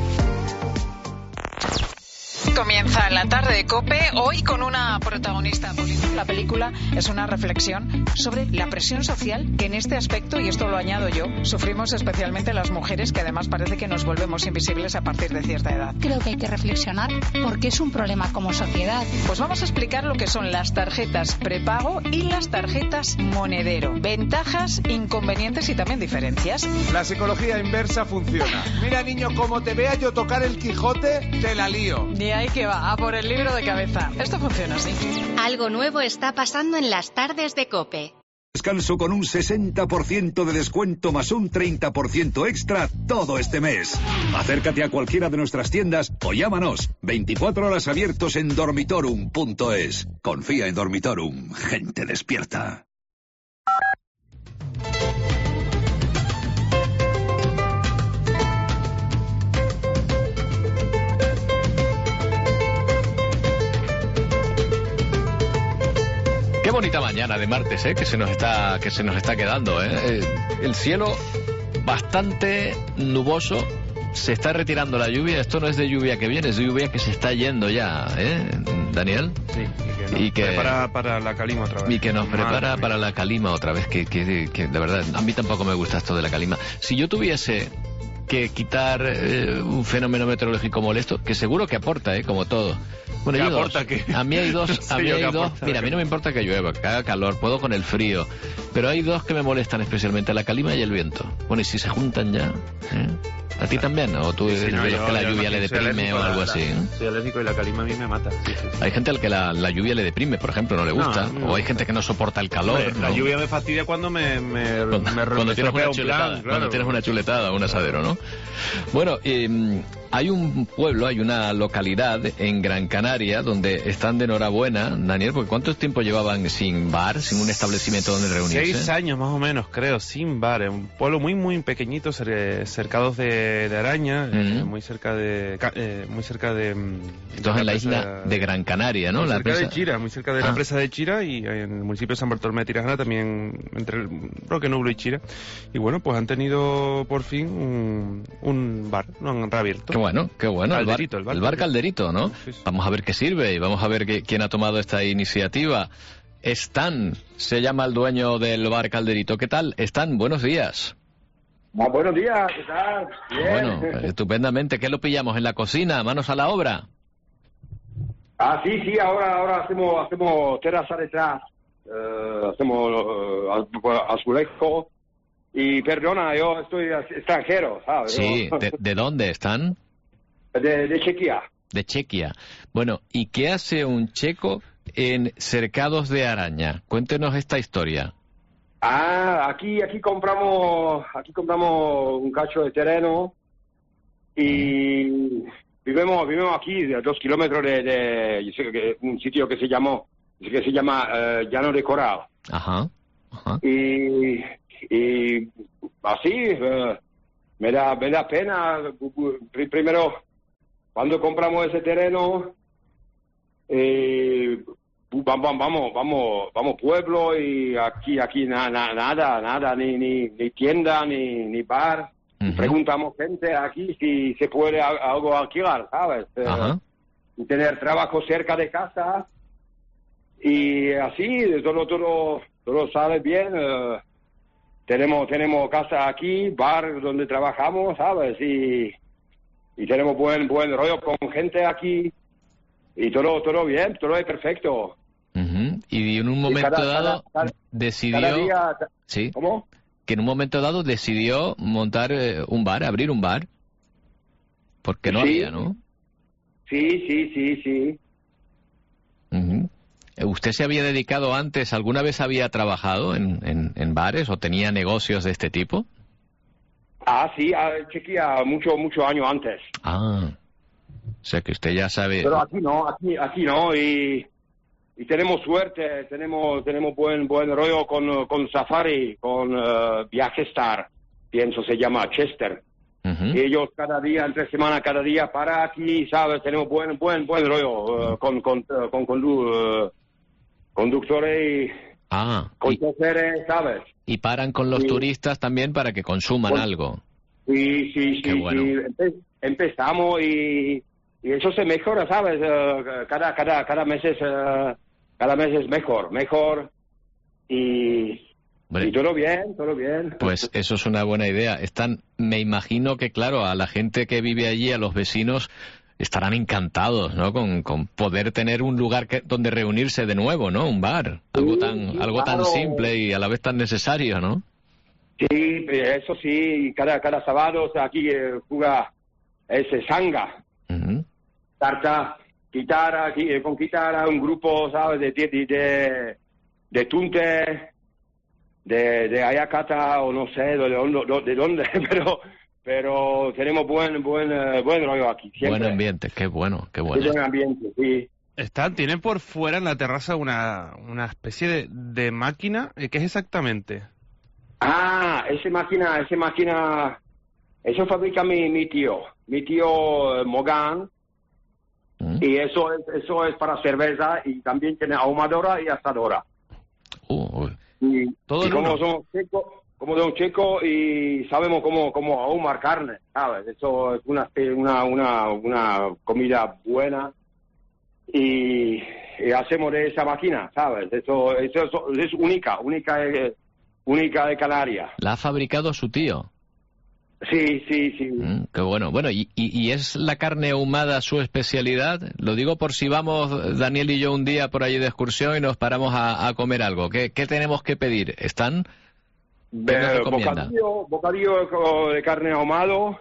Comienza la tarde de COPE, hoy con una protagonista política. La película es una reflexión sobre la presión social que en este aspecto, y esto lo añado yo, sufrimos especialmente las mujeres, que además parece que nos volvemos invisibles a partir de cierta edad. Creo que hay que reflexionar porque es un problema como sociedad. Pues vamos a explicar lo que son las tarjetas prepago y las tarjetas monedero. Ventajas, inconvenientes y también diferencias. La psicología inversa funciona. Mira, niño, como te vea yo tocar el Quijote, te la lío. De ahí que va, a por el libro de cabeza. Esto funciona así. Algo nuevo está pasando en las tardes de COPE. Descanso con un sesenta por ciento de descuento más un treinta por ciento extra todo este mes. Acércate a cualquiera de nuestras tiendas o llámanos. veinticuatro horas abiertos en dormitorum punto es. Confía en Dormitorum, gente despierta. Qué bonita mañana de martes, ¿eh? que se nos está que se nos está quedando, ¿eh? Eh, el cielo bastante nuboso, se está retirando la lluvia. Esto no es de lluvia que viene, es de lluvia que se está yendo ya, ¿eh? Daniel. Sí, y que nos y que, prepara para la calima otra vez. Y que nos prepara Madre para la calima otra vez, que, que, que de verdad, a mí tampoco me gusta esto de la calima. Si yo tuviese que quitar eh, un fenómeno meteorológico molesto, que seguro que aporta, ¿eh? Como todo. Bueno, ¿Qué yo aporta dos. qué? A mí hay dos, No a sé mí yo hay qué dos. aporta. Mira, a mí no me importa que llueva, que haga calor, puedo con el frío, pero hay dos que me molestan especialmente, la calima y el viento. Bueno, y si se juntan ya, ¿eh? ¿A ti también? ¿O tú eres Sí, no, de los yo- que la yo lluvia no, le soy deprime alérgico o a algo la- así? ¿eh? Soy alérgico y la calima a mí me mata. Sí, sí, sí. Hay gente al que la, la lluvia le deprime, por ejemplo, no le No, gusta. no. O hay gente que no soporta el calor. Hombre, la ¿no? lluvia me fastidia cuando me, me, me, Cuando me tienes estropea una un chuletada, plan, claro. cuando tienes una chuletada, un asadero, ¿no? Bueno, eh, hay un pueblo, hay una localidad en Gran Canaria donde están de enhorabuena, Daniel, porque ¿cuánto tiempo llevaban sin bar, sin un establecimiento donde reunirse? Seis años más o menos, creo, sin bar. En un pueblo muy, muy pequeñito, cer- cercados de, de Araña, eh, muy cerca de... ca- eh, muy cerca de... mm, Entonces de en la presa- isla de Gran Canaria, ¿no? Muy La cerca presa- de Chira, muy cerca de Ah. la presa de Chira y en el municipio de San Bartolomé de Tirajana, también entre el Roque Nublo y Chira. Y bueno, pues han tenido por fin un, un bar, lo han reabierto. Qué bueno, qué bueno. Calderito, el el bar, bar el bar Calderito, ¿no? Vamos a ver qué sirve y vamos a ver qué- quién ha tomado esta iniciativa. Stan se llama el dueño del bar Calderito. ¿Qué tal? Stan, buenos días. Ah, buenos días, ¿qué tal? Bien. Bueno, estupendamente. ¿Qué lo pillamos en la cocina? ¿Manos a la obra? Ah, sí, sí, ahora ahora hacemos hacemos terraza detrás. eh, hacemos eh, azulejo. Y perdona, yo estoy extranjero, ¿sabes? Sí, ¿no? ¿de, de dónde están? De, de Chequia. De Chequia. Bueno, ¿y qué hace un checo en Cercados de Araña? Cuéntenos esta historia. Ah, aquí aquí compramos aquí compramos un cacho de terreno y vivimos vivimos aquí a dos kilómetros de, de yo sé que un sitio que se llamó que se llama eh, Llano de Coral. Ajá. Ajá. Y y así eh, me da me da pena primero cuando compramos ese terreno. Eh, Vamos, vamos, vamos, vamos pueblo y aquí, aquí na, na, nada, nada, ni, ni, ni tienda, ni, ni bar. Uh-huh. Preguntamos gente aquí si se puede a, algo alquilar, ¿sabes? Uh-huh. Y tener trabajo cerca de casa y así todo, todo, todo sale bien. Uh, tenemos, tenemos casa aquí, bar donde trabajamos, ¿sabes? Y, y tenemos buen, buen rollo con gente aquí. Y todo, todo bien, todo es perfecto. Uh-huh. Y en un momento cada, dado cada, cada, decidió... Cada día... ¿Sí? ¿Cómo? Que en un momento dado decidió montar eh, un bar, abrir un bar. Porque no sí. había, ¿no? Sí, sí, sí, sí. Uh-huh. ¿Usted se había dedicado antes, alguna vez había trabajado en, en, en bares o tenía negocios de este tipo? Ah, sí, chequea mucho, mucho años antes. Ah... O sea que usted ya sabe... Pero aquí no, aquí, aquí no, y, y tenemos suerte, tenemos tenemos buen buen rollo con, con Safari, con uh, Viajestar, pienso se llama Chester. Uh-huh. Y ellos cada día, entre semana, cada día para aquí, ¿sabes? Tenemos buen buen buen rollo uh, con, con, uh, con condu, uh, conductores y ah, con y, choferes, ¿sabes? Y paran con los sí. turistas también para que consuman con, algo. Sí, sí, Qué sí, bueno. sí. Empe, empezamos y... Y eso se mejora, ¿sabes? Uh, cada cada cada mes es uh, cada mes es mejor, mejor y, y todo bien, todo bien. Pues eso es una buena idea. Están, me imagino que claro, a la gente que vive allí, a los vecinos, estarán encantados, ¿no? Con, con poder tener un lugar que, donde reunirse de nuevo, ¿no? Un bar, algo sí, tan sí, algo claro. tan simple y a la vez tan necesario, ¿no? Sí, eso sí. Cada cada sábado aquí eh, juega ese sanga. Uh-huh. Tarta, guitarra, con guitarra, un grupo, ¿sabes? De, de, de, de Tunte, de, de Ayacata, o no sé, de, de, de dónde, pero pero tenemos buen buen buen rollo aquí. Siempre. Buen ambiente, qué bueno, qué bueno. Buen ambiente, sí. Están, tienen por fuera en la terraza una, una especie de, de máquina, ¿qué es exactamente? Ah, esa máquina, esa máquina, eso fabrica mi, mi tío, mi tío Mogán. ¿Mm? Y eso es eso es para cerveza y también tiene ahumadora y asadora. Uh, y todo y como somos chicos, como de un chico y sabemos cómo cómo ahumar carne, ¿sabes? Eso es una una una una comida buena y, y hacemos de esa máquina, ¿sabes? Eso eso, eso es única, única eh, única de Canarias. ¿La ha fabricado su tío? Sí, sí, sí. Mm, qué bueno. Bueno, ¿y, y, ¿y es la carne ahumada su especialidad? Lo digo por si vamos, Daniel y yo, un día por allí de excursión y nos paramos a, a comer algo. ¿Qué, ¿Qué tenemos que pedir? ¿Están? Eh, bocadillo, bocadillo de carne ahumado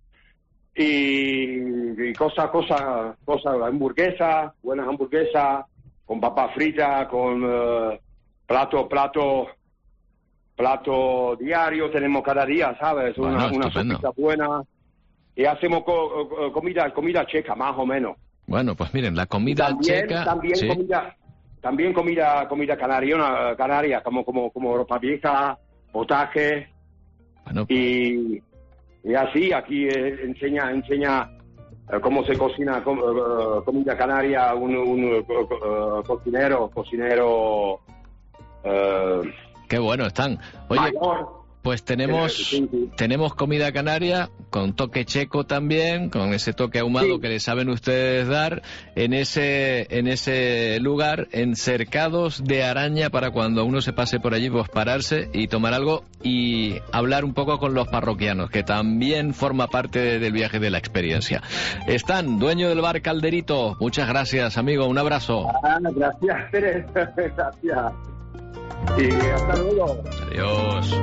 y, y cosas, cosas, cosas, hamburguesa, buenas hamburguesas, con papa frita, con uh, plato, plato... plato diario tenemos cada día, ¿sabes? Una, bueno, una sopita buena y hacemos co comida comida checa más o menos. Bueno, pues miren, la comida también, checa también ¿sí? comida también comida comida canaria, canaria como como como ropa vieja, potaje. Bueno. Y y así aquí eh, enseña enseña eh, cómo se cocina com, uh, comida canaria un, un uh, cocinero, cocinero uh, Qué bueno están. Oye, mayor. Pues tenemos sí, sí. tenemos comida canaria con toque checo también, con ese toque ahumado sí. que le saben ustedes dar en ese en ese lugar, en Cercados de Araña, para cuando uno se pase por allí, pues pararse y tomar algo y hablar un poco con los parroquianos, que también forma parte de, del viaje de la experiencia. Están, dueño del bar Calderito, muchas gracias, amigo, un abrazo. Ah, gracias, Pérez. Gracias. Y hasta luego. Adiós.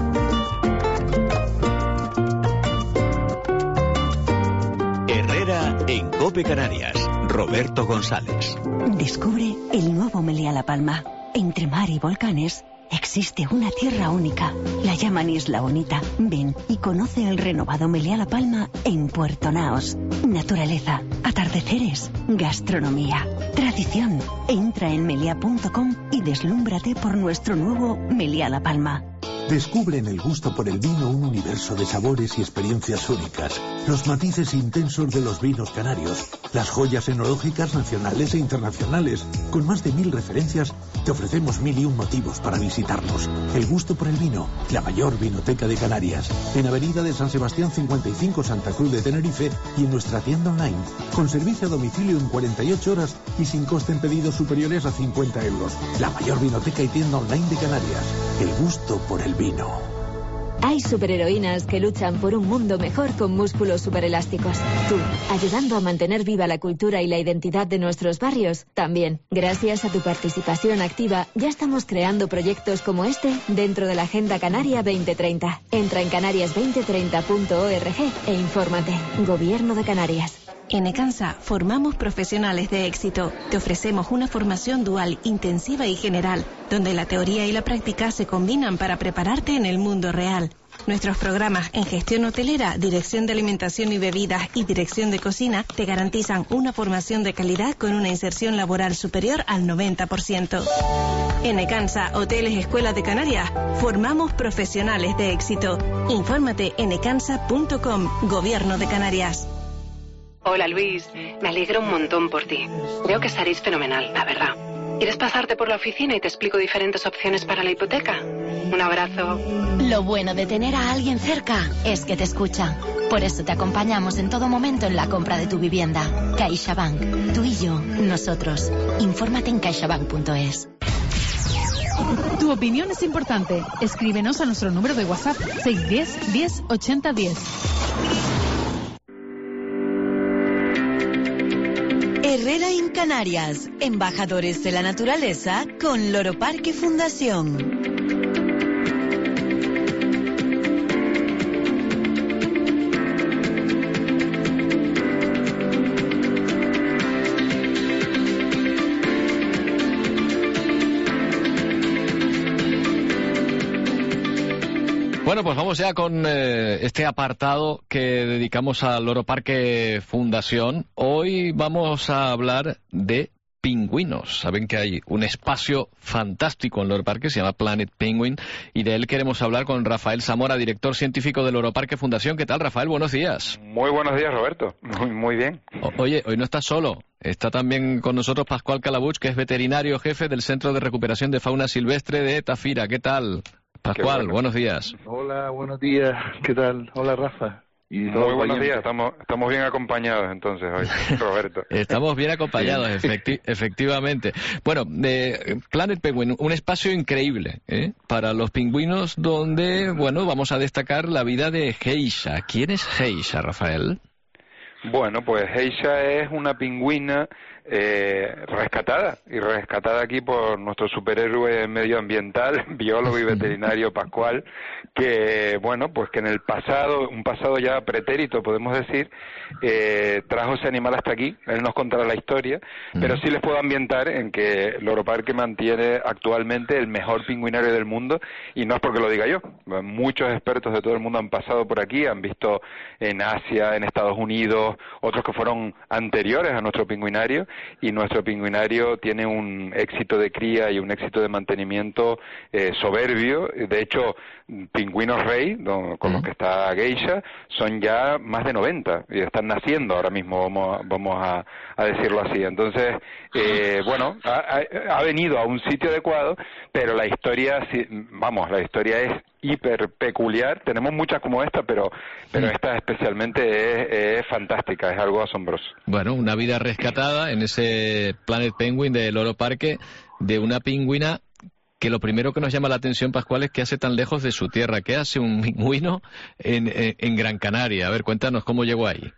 Herrera en COPE Canarias. Roberto González. Descubre el nuevo Meliá La Palma. Entre mar y volcanes existe una tierra única. La llaman Isla Bonita. Ven y conoce el renovado Meliá La Palma en Puerto Naos. Naturaleza, atardeceres, gastronomía, tradición. Entra en meliá punto com y deslúmbrate por nuestro nuevo Meliá La Palma. Descubre en el gusto por el vino un universo de sabores y experiencias únicas, los matices intensos de los vinos canarios, las joyas enológicas nacionales e internacionales. Con más de mil referencias, te ofrecemos mil y un motivos para visitarnos. El gusto por el vino, la mayor vinoteca de Canarias, en Avenida de San Sebastián cincuenta y cinco, Santa Cruz de Tenerife, y en nuestra tienda online, con servicio a domicilio en cuarenta y ocho horas y sin coste en pedidos superiores a cincuenta euros. La mayor vinoteca y tienda online de Canarias. El gusto por el vino. Hay superheroínas que luchan por un mundo mejor con músculos superelásticos. Tú, ayudando a mantener viva la cultura y la identidad de nuestros barrios, también. Gracias a tu participación activa, ya estamos creando proyectos como este dentro de la Agenda Canaria veinte treinta. Entra en canarias veinte treinta punto org e infórmate. Gobierno de Canarias. En Ecansa formamos profesionales de éxito. Te ofrecemos una formación dual, intensiva y general, donde la teoría y la práctica se combinan para prepararte en el mundo real. Nuestros programas en gestión hotelera, dirección de alimentación y bebidas y dirección de cocina te garantizan una formación de calidad con una inserción laboral superior al noventa por ciento. En Ecansa, Hoteles Escuela de Canarias, formamos profesionales de éxito. Infórmate en ecansa punto com, Gobierno de Canarias. Hola Luis, me alegro un montón por ti. Creo que estaréis fenomenal, la verdad. ¿Quieres pasarte por la oficina y te explico diferentes opciones para la hipoteca? Un abrazo. Lo bueno de tener a alguien cerca es que te escucha. Por eso te acompañamos en todo momento en la compra de tu vivienda. CaixaBank. Tú y yo, nosotros. Infórmate en caixabank punto es. Tu opinión es importante. Escríbenos a nuestro número de WhatsApp seis uno cero, diez, ochenta, diez. Herrera en Canarias, embajadores de la naturaleza con Loro Parque Fundación. Bueno, pues vamos ya con eh, este apartado que dedicamos a Loro Parque Fundación. Hoy vamos a hablar de pingüinos. Saben que hay un espacio fantástico en Loro Parque, se llama Planet Penguin, y de él queremos hablar con Rafael Zamora, director científico de Loro Parque Fundación. ¿Qué tal, Rafael? Buenos días. Muy buenos días, Roberto. Muy, muy bien. O oye, hoy no estás solo. Está también con nosotros Pascual Calabuch, que es veterinario jefe del Centro de Recuperación de Fauna Silvestre de Tafira. ¿Qué tal, Pascual? Bueno. Buenos días. Hola, buenos días. ¿Qué tal? Hola, Rafa. Y Muy buenos días. Estamos, estamos bien acompañados entonces hoy, Roberto. Estamos bien acompañados, efecti efectivamente. Bueno, eh, Planet Penguin, un espacio increíble ¿eh? para los pingüinos donde, bueno, vamos a destacar la vida de Geisha. ¿Quién es Geisha, Rafael? Bueno, pues Geisha es una pingüina eh, rescatada, y rescatada aquí por nuestro superhéroe medioambiental, biólogo y veterinario Pascual, que, bueno, pues que en el pasado, un pasado ya pretérito, podemos decir, eh, trajo ese animal hasta aquí. Él nos contará la historia, pero sí les puedo ambientar en que Loro Parque mantiene actualmente el mejor pingüinario del mundo, y no es porque lo diga yo. Muchos expertos de todo el mundo han pasado por aquí, han visto en Asia, en Estados Unidos, otros que fueron anteriores a nuestro pingüinario, y nuestro pingüinario tiene un éxito de cría y un éxito de mantenimiento eh, soberbio. De hecho, pingüinos rey, don, con uh-huh. los que está Geisha, son ya más de noventa y están naciendo ahora mismo, vamos, vamos a, a decirlo así. Entonces, eh, bueno, ha, ha venido a un sitio adecuado, pero la historia, vamos, la historia es hiper peculiar. Tenemos muchas como esta, pero pero sí. esta especialmente es, es fantástica, es algo asombroso. Bueno, una vida rescatada en ese Planet Penguin de Loro Parque, de una pingüina que lo primero que nos llama la atención, Pascual, es que hace tan lejos de su tierra. ¿Qué hace un pingüino en, en, en Gran Canaria? A ver, cuéntanos cómo llegó ahí.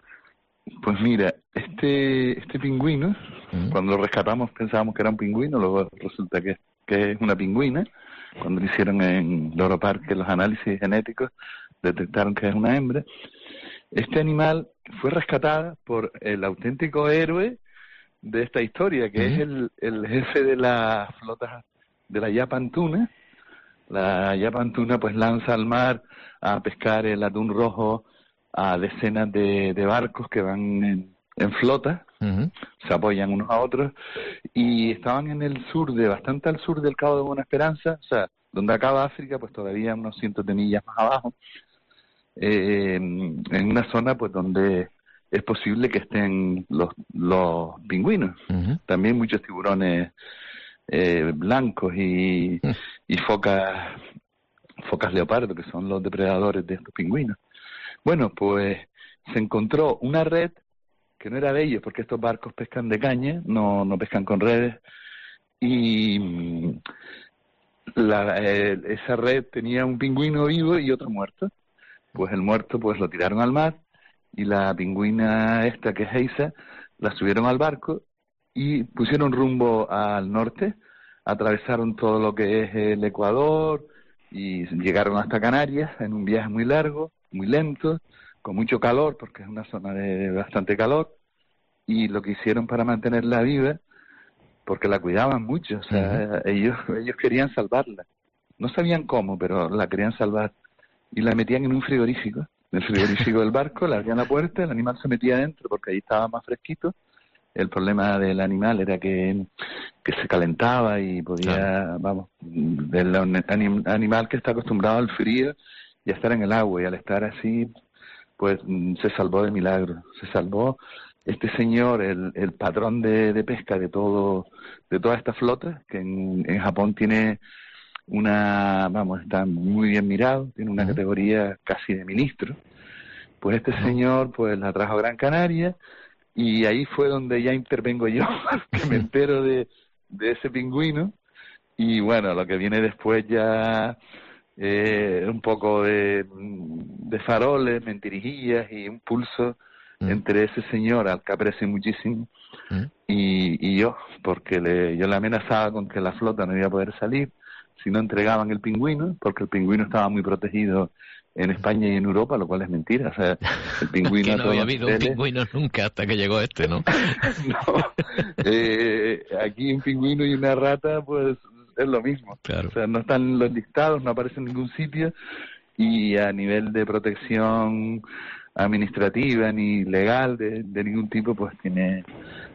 Pues mira, este este pingüino, ¿Mm? cuando lo rescatamos pensábamos que era un pingüino, luego resulta que, que que es una pingüina. Cuando lo hicieron en Loro Parque los análisis genéticos, detectaron que es una hembra. Este animal fue rescatada por el auténtico héroe de esta historia, que uh-huh. es el, el jefe de la flota de la Japan Tuna. La Japan Tuna pues lanza al mar a pescar el atún rojo a decenas de, de barcos que van en, en flota, uh-huh. se apoyan unos a otros, y estaban en el sur, de bastante al sur del Cabo de Buena Esperanza, o sea, donde acaba África, pues todavía unos cientos de millas más abajo, eh, en una zona pues donde es posible que estén los, los pingüinos, uh-huh. también muchos tiburones eh, blancos y, uh-huh. y focas, focas leopardo, que son los depredadores de estos pingüinos. Bueno, pues se encontró una red que no era de ellos, porque estos barcos pescan de caña, no, no pescan con redes, y la, eh, esa red tenía un pingüino vivo y otro muerto. Pues el muerto pues lo tiraron al mar, y la pingüina esta, que es Heisa, la subieron al barco y pusieron rumbo al norte, atravesaron todo lo que es el Ecuador y llegaron hasta Canarias en un viaje muy largo, muy lento, con mucho calor, porque es una zona de bastante calor, y lo que hicieron para mantenerla viva, porque la cuidaban mucho, o sea, uh-huh. ellos ellos querían salvarla, no sabían cómo, pero la querían salvar, y la metían en un frigorífico, en el frigorífico del barco, le abrían la puerta, el animal se metía adentro porque ahí estaba más fresquito. El problema del animal era que, que se calentaba y podía, claro. vamos, del anim, animal que está acostumbrado al frío y a estar en el agua, y al estar así, pues se salvó de milagro, se salvó. Este señor, el, el patrón de, de pesca de todo, de toda esta flota, que en, en Japón tiene una, vamos, está muy bien mirado, tiene una uh-huh. categoría casi de ministro, pues este uh-huh. señor pues la trajo a Gran Canaria, y ahí fue donde ya intervengo yo, que me entero de, de ese pingüino, y bueno, lo que viene después ya eh, un poco de, de faroles, mentirijillas y un pulso uh-huh. entre ese señor, al que aprecio muchísimo, uh-huh. y, y yo, porque le, yo le amenazaba con que la flota no iba a poder salir si no entregaban el pingüino, porque el pingüino estaba muy protegido en España y en Europa, lo cual es mentira. O sea, el pingüino... que no había habido un pingüino nunca hasta que llegó este, ¿no? no. Eh, aquí un pingüino y una rata, pues es lo mismo. Claro. O sea, no están los listados, no aparecen en ningún sitio, y a nivel de protección administrativa ni legal de, de ningún tipo, pues tiene...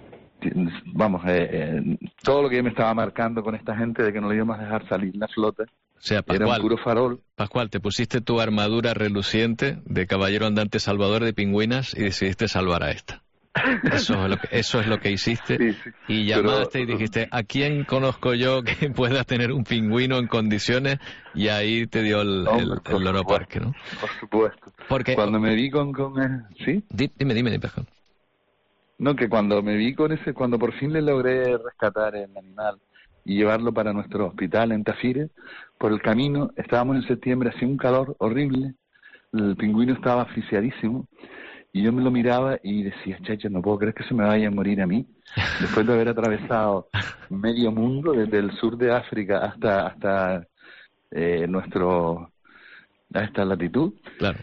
vamos, eh, eh, todo lo que yo me estaba marcando con esta gente de que no le íbamos a dejar salir la flota, o sea, Pascual, era un puro farol. Pascual, te pusiste tu armadura reluciente de caballero andante salvador de pingüinas y decidiste salvar a esta. Eso es lo que, eso es lo que hiciste. Sí, sí. Y llamaste pero... y dijiste, ¿a quién conozco yo que pueda tener un pingüino en condiciones? Y ahí te dio el, Hombre, el, el Loro Parque, ¿no? Por supuesto. Porque cuando me vi con... con eh, ¿sí? Dime, dime, dime, Pascual. No, que cuando me vi con ese, cuando por fin le logré rescatar el animal y llevarlo para nuestro hospital en Tafire, por el camino, estábamos en septiembre, hacía un calor horrible, el pingüino estaba asfixiadísimo, y yo me lo miraba y decía, chacha, no puedo creer que se me vaya a morir a mí, después de haber atravesado medio mundo, desde el sur de África hasta hasta eh, nuestro, a esta latitud. Claro.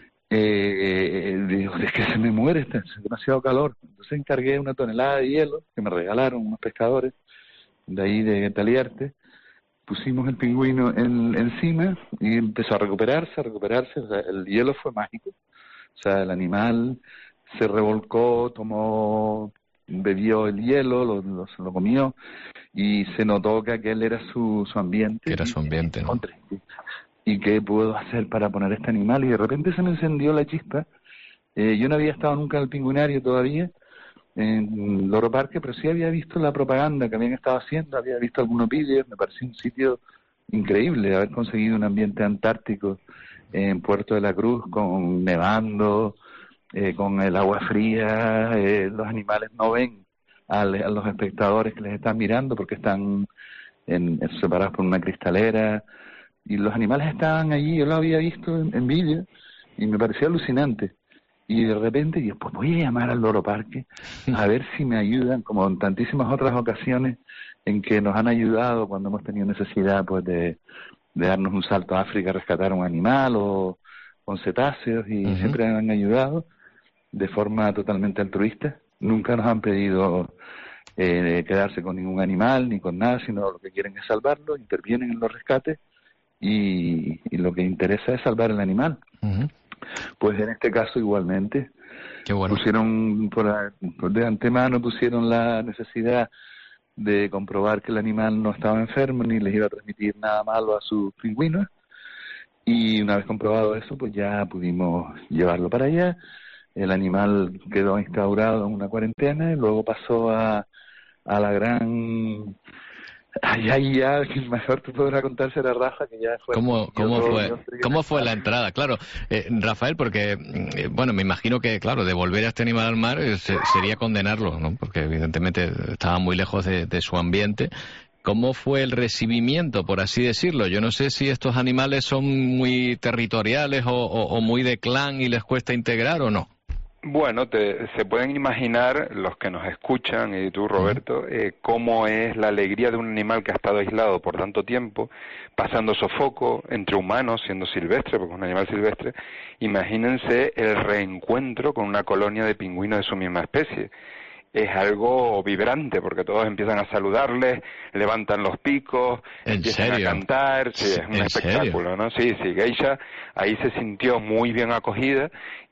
Eh, eh, digo, es que se me muere, está hace demasiado calor. Entonces encargué una tonelada de hielo que me regalaron unos pescadores de ahí de Taliarte, pusimos el pingüino en, encima y empezó a recuperarse, a recuperarse. O sea, el hielo fue mágico, o sea, el animal se revolcó, tomó, bebió el hielo, lo, lo, se lo comió, y se notó que aquel era su, su ambiente. Que era su ambiente, ¿no? ¿Y qué puedo hacer para poner este animal? Y de repente se me encendió la chispa. Eh, yo no había estado nunca en el pingüinario todavía, en Loro Parque, pero sí había visto la propaganda que habían estado haciendo, había visto algunos vídeos, me pareció un sitio increíble, haber conseguido un ambiente antártico en Puerto de la Cruz, con nevando, eh, con el agua fría, eh, los animales no ven a, a los espectadores que les están mirando porque están en, en, separados por una cristalera, y los animales estaban allí, yo lo había visto en, en vídeo, y me pareció alucinante. Y de repente yo, pues voy a llamar al Loro Parque a ver si me ayudan, como en tantísimas otras ocasiones en que nos han ayudado cuando hemos tenido necesidad pues de, de darnos un salto a África a rescatar un animal o con cetáceos y uh-huh. siempre han ayudado de forma totalmente altruista. Nunca nos han pedido eh, quedarse con ningún animal ni con nada, sino lo que quieren es salvarlo, intervienen en los rescates y, y lo que interesa es salvar el animal. Uh-huh. Pues en este caso igualmente. Qué bueno. Pusieron por, por de antemano pusieron la necesidad de comprobar que el animal no estaba enfermo ni les iba a transmitir nada malo a sus pingüinos, y una vez comprobado eso pues ya pudimos llevarlo para allá. El animal quedó instaurado en una cuarentena y luego pasó a, a la gran... Ay, ay, ya, quien mejor te podrá contar será Rafa, que ya fue... ¿Cómo, cómo otro, fue cómo fue la entrada? Claro, eh, Rafael, porque, eh, bueno, me imagino que, claro, devolver a este animal al mar eh, se, sería condenarlo, ¿no? Porque evidentemente estaba muy lejos de, de su ambiente. ¿Cómo fue el recibimiento, por así decirlo? Yo no sé si estos animales son muy territoriales o, o, o muy de clan y les cuesta integrar o no. Bueno, te, se pueden imaginar los que nos escuchan, y tú, Roberto, eh, cómo es la alegría de un animal que ha estado aislado por tanto tiempo, pasando sofoco entre humanos, siendo silvestre, porque es un animal silvestre. Imagínense el reencuentro con una colonia de pingüinos de su misma especie. Es algo vibrante, porque todos empiezan a saludarles, levantan los picos, empiezan serio? a cantar, sí, es un espectáculo, serio? ¿no? Sí, sí, Geisha ahí se sintió muy bien acogida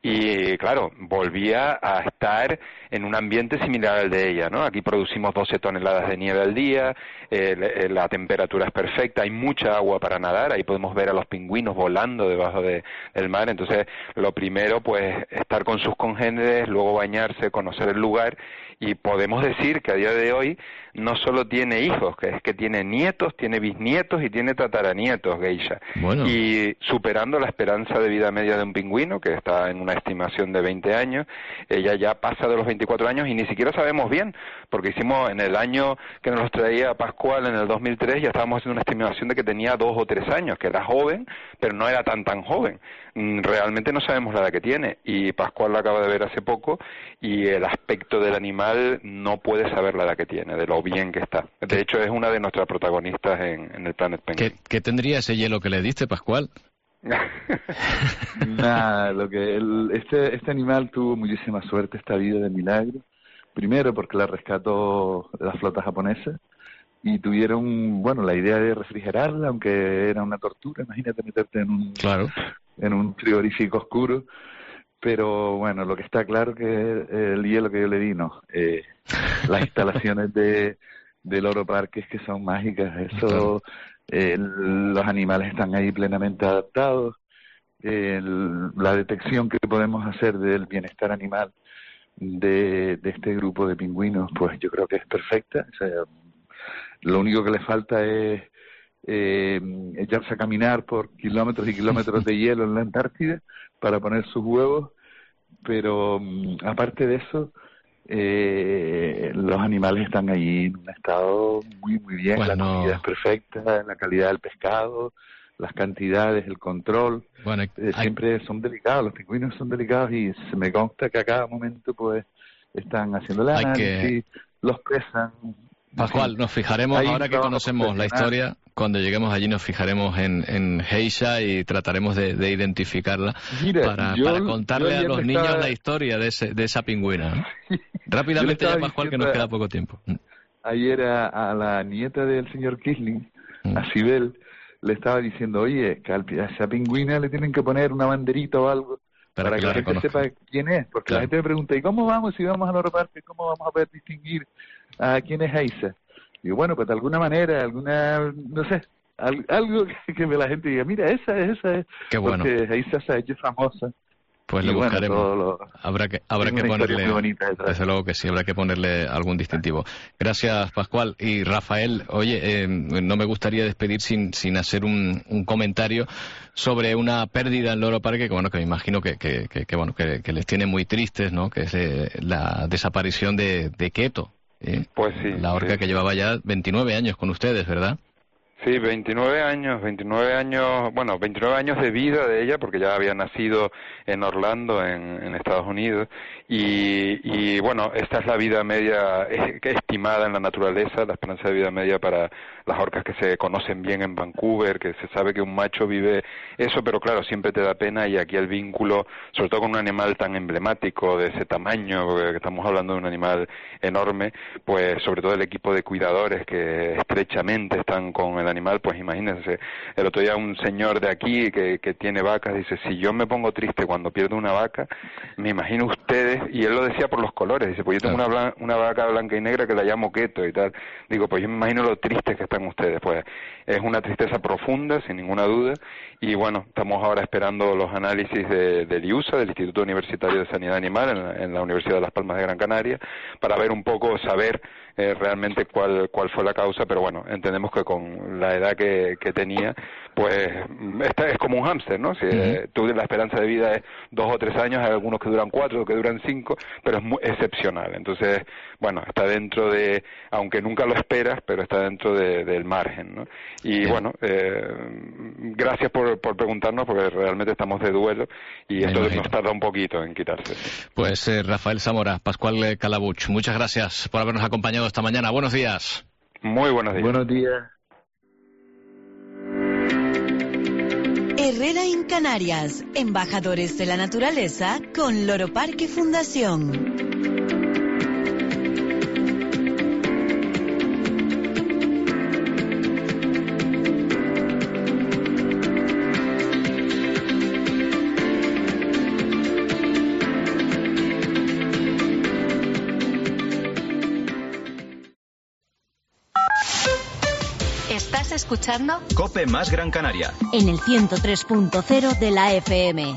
y, claro, volvía a estar en un ambiente similar al de ella, ¿no? Aquí producimos doce toneladas de nieve al día, eh, la temperatura es perfecta, hay mucha agua para nadar, ahí podemos ver a los pingüinos volando debajo de, del mar. Entonces, lo primero, pues, estar con sus congéneres, luego bañarse, conocer el lugar. Y podemos decir que a día de hoy no solo tiene hijos, que es que tiene nietos, tiene bisnietos y tiene tataranietos, Geisha. Bueno. Y superando la esperanza de vida media de un pingüino, que está en una estimación de veinte años, ella ya pasa de los veinticuatro años y ni siquiera sabemos bien, porque hicimos en el año que nos los traía Pascual, en el dos mil tres, ya estábamos haciendo una estimación de que tenía dos o tres años, que era joven, pero no era tan tan joven. Realmente no sabemos la edad que tiene, y Pascual la acaba de ver hace poco, y el aspecto del animal no puede saber la edad que tiene, de lo bien que está. De hecho, es una de nuestras protagonistas en, en el Planet Penguin. ¿Qué, ¿Qué tendría ese hielo que le diste, Pascual? Nada, lo que el, este, este animal tuvo muchísima suerte esta vida de milagro. Primero porque la rescató la flota japonesa y tuvieron, bueno, la idea de refrigerarla, aunque era una tortura. Imagínate meterte en un, claro. en un frigorífico oscuro. Pero bueno, lo que está claro que el hielo que yo le di, no. Eh, las instalaciones de del Loro Parque es que son mágicas. Eso, claro. eh, los animales están ahí plenamente adaptados. Eh, el, la detección que podemos hacer del bienestar animal de, de este grupo de pingüinos, pues yo creo que es perfecta. O sea, lo único que le falta es eh, echarse a caminar por kilómetros y kilómetros de hielo en la Antártida para poner sus huevos, pero aparte de eso, eh, los animales están ahí en un estado muy muy bien, bueno, la comida es perfecta, la calidad del pescado, las cantidades, el control, bueno, eh, siempre hay... son delicados, los pingüinos son delicados y se me consta que a cada momento pues están haciendo la análisis, que... los pesan. Pascual, nos fijaremos, Ahí ahora que conocemos la historia, cuando lleguemos allí nos fijaremos en, en Geisha y trataremos de, de identificarla. Mira, para, yo, para contarle a los niños estaba... la historia de, ese, de esa pingüina, ¿no? Rápidamente ya, Pascual, que nos queda poco tiempo. Ayer a, a la nieta del señor Kisling, mm. a Sibel, le estaba diciendo, oye, que a esa pingüina le tienen que poner una banderita o algo para, para que, que la, la gente sepa quién es. Porque claro. La gente me pregunta, ¿y cómo vamos si vamos a Loro Parque? ¿Cómo vamos a poder distinguir a quién es Geisha? Digo, bueno, pues de alguna manera, alguna, no sé, al, algo que, que la gente diga, mira, esa es, esa es. Qué bueno. Porque Geisha se ha hecho famosa. Pues lo bueno, buscaremos. Lo, habrá que, habrá que ponerle, desde luego que sí, habrá que ponerle algún distintivo. Gracias, Pascual. Y Rafael, oye, eh, no me gustaría despedir sin, sin hacer un, un comentario sobre una pérdida en Loro Parque, que bueno, que me imagino que, que, que, que bueno, que, que les tiene muy tristes, ¿no? Que es eh, la desaparición de, de Keto. ¿eh? Pues sí. La orca sí. que llevaba ya veintinueve años con ustedes, ¿verdad? Sí, veintinueve años, veintinueve años, bueno, veintinueve años de vida de ella, porque ya había nacido en Orlando, en, en Estados Unidos, y, y bueno, esta es la vida media estimada en la naturaleza, la esperanza de vida media para las orcas que se conocen bien en Vancouver, que se sabe que un macho vive eso, pero claro, siempre te da pena, y aquí el vínculo, sobre todo con un animal tan emblemático de ese tamaño, porque estamos hablando de un animal enorme, pues sobre todo el equipo de cuidadores que estrechamente están con el animal, pues imagínense, el otro día un señor de aquí que, que tiene vacas dice, si yo me pongo triste cuando pierdo una vaca, me imagino ustedes, y él lo decía por los colores, dice, pues yo tengo una, blan- una vaca blanca y negra que la llamo Keto y tal, digo, pues yo me imagino lo tristes que están ustedes, pues es una tristeza profunda, sin ninguna duda, y bueno, estamos ahora esperando los análisis de, del I U S A, del Instituto Universitario de Sanidad Animal, en la, en la Universidad de Las Palmas de Gran Canaria, para ver un poco, saber eh, realmente cuál cuál fue la causa, pero bueno, entendemos que con la edad que, que tenía, pues esta es como un hámster, ¿no? Si eh, tú la esperanza de vida es dos o tres años, hay algunos que duran cuatro, que duran cinco, pero es muy excepcional. Entonces, bueno, está dentro de, aunque nunca lo esperas, pero está dentro de, del margen, ¿no? Y sí. bueno, eh, gracias por, por preguntarnos, porque realmente estamos de duelo y Me esto imagino. nos tarda un poquito en quitarse. Pues eh, Rafael Zamora, Pascual Calabuch, muchas gracias por habernos acompañado esta mañana. Buenos días. Muy buenos días. Buenos días. Herrera en Canarias, embajadores de la naturaleza con Loro Parque Fundación. ¿Estás escuchando? COPE más Gran Canaria. En el ciento tres punto cero de la F M.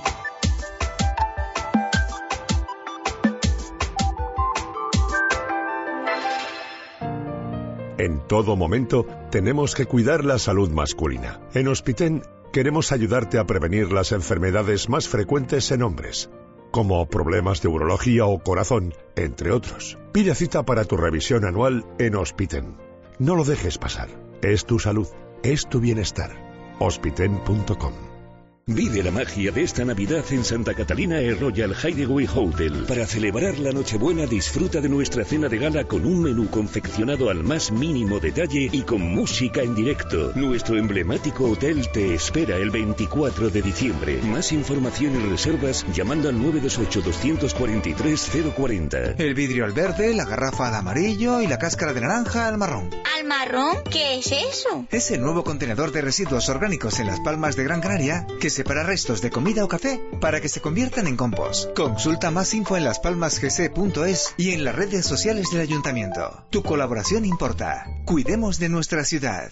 En todo momento tenemos que cuidar la salud masculina. En Hospiten queremos ayudarte a prevenir las enfermedades más frecuentes en hombres, como problemas de urología o corazón, entre otros. Pide cita para tu revisión anual en Hospiten. No lo dejes pasar. Es tu salud, es tu bienestar. Hospiten punto com. Vive la magia de esta Navidad en Santa Catalina el Royal Hideaway Hotel. Para celebrar la Nochebuena, disfruta de nuestra cena de gala con un menú confeccionado al más mínimo detalle y con música en directo. Nuestro emblemático hotel te espera el veinticuatro de diciembre. Más información y reservas llamando al nueve dos ocho, dos cuatro tres, cero cuatro cero. El vidrio al verde, la garrafa al amarillo y la cáscara de naranja al marrón. ¿Al marrón? ¿Qué es eso? Es el nuevo contenedor de residuos orgánicos en Las Palmas de Gran Canaria que separa restos de comida o café para que se conviertan en compost. Consulta más info en las palmas g c punto es y en las redes sociales del ayuntamiento. Tu colaboración importa. Cuidemos de nuestra ciudad.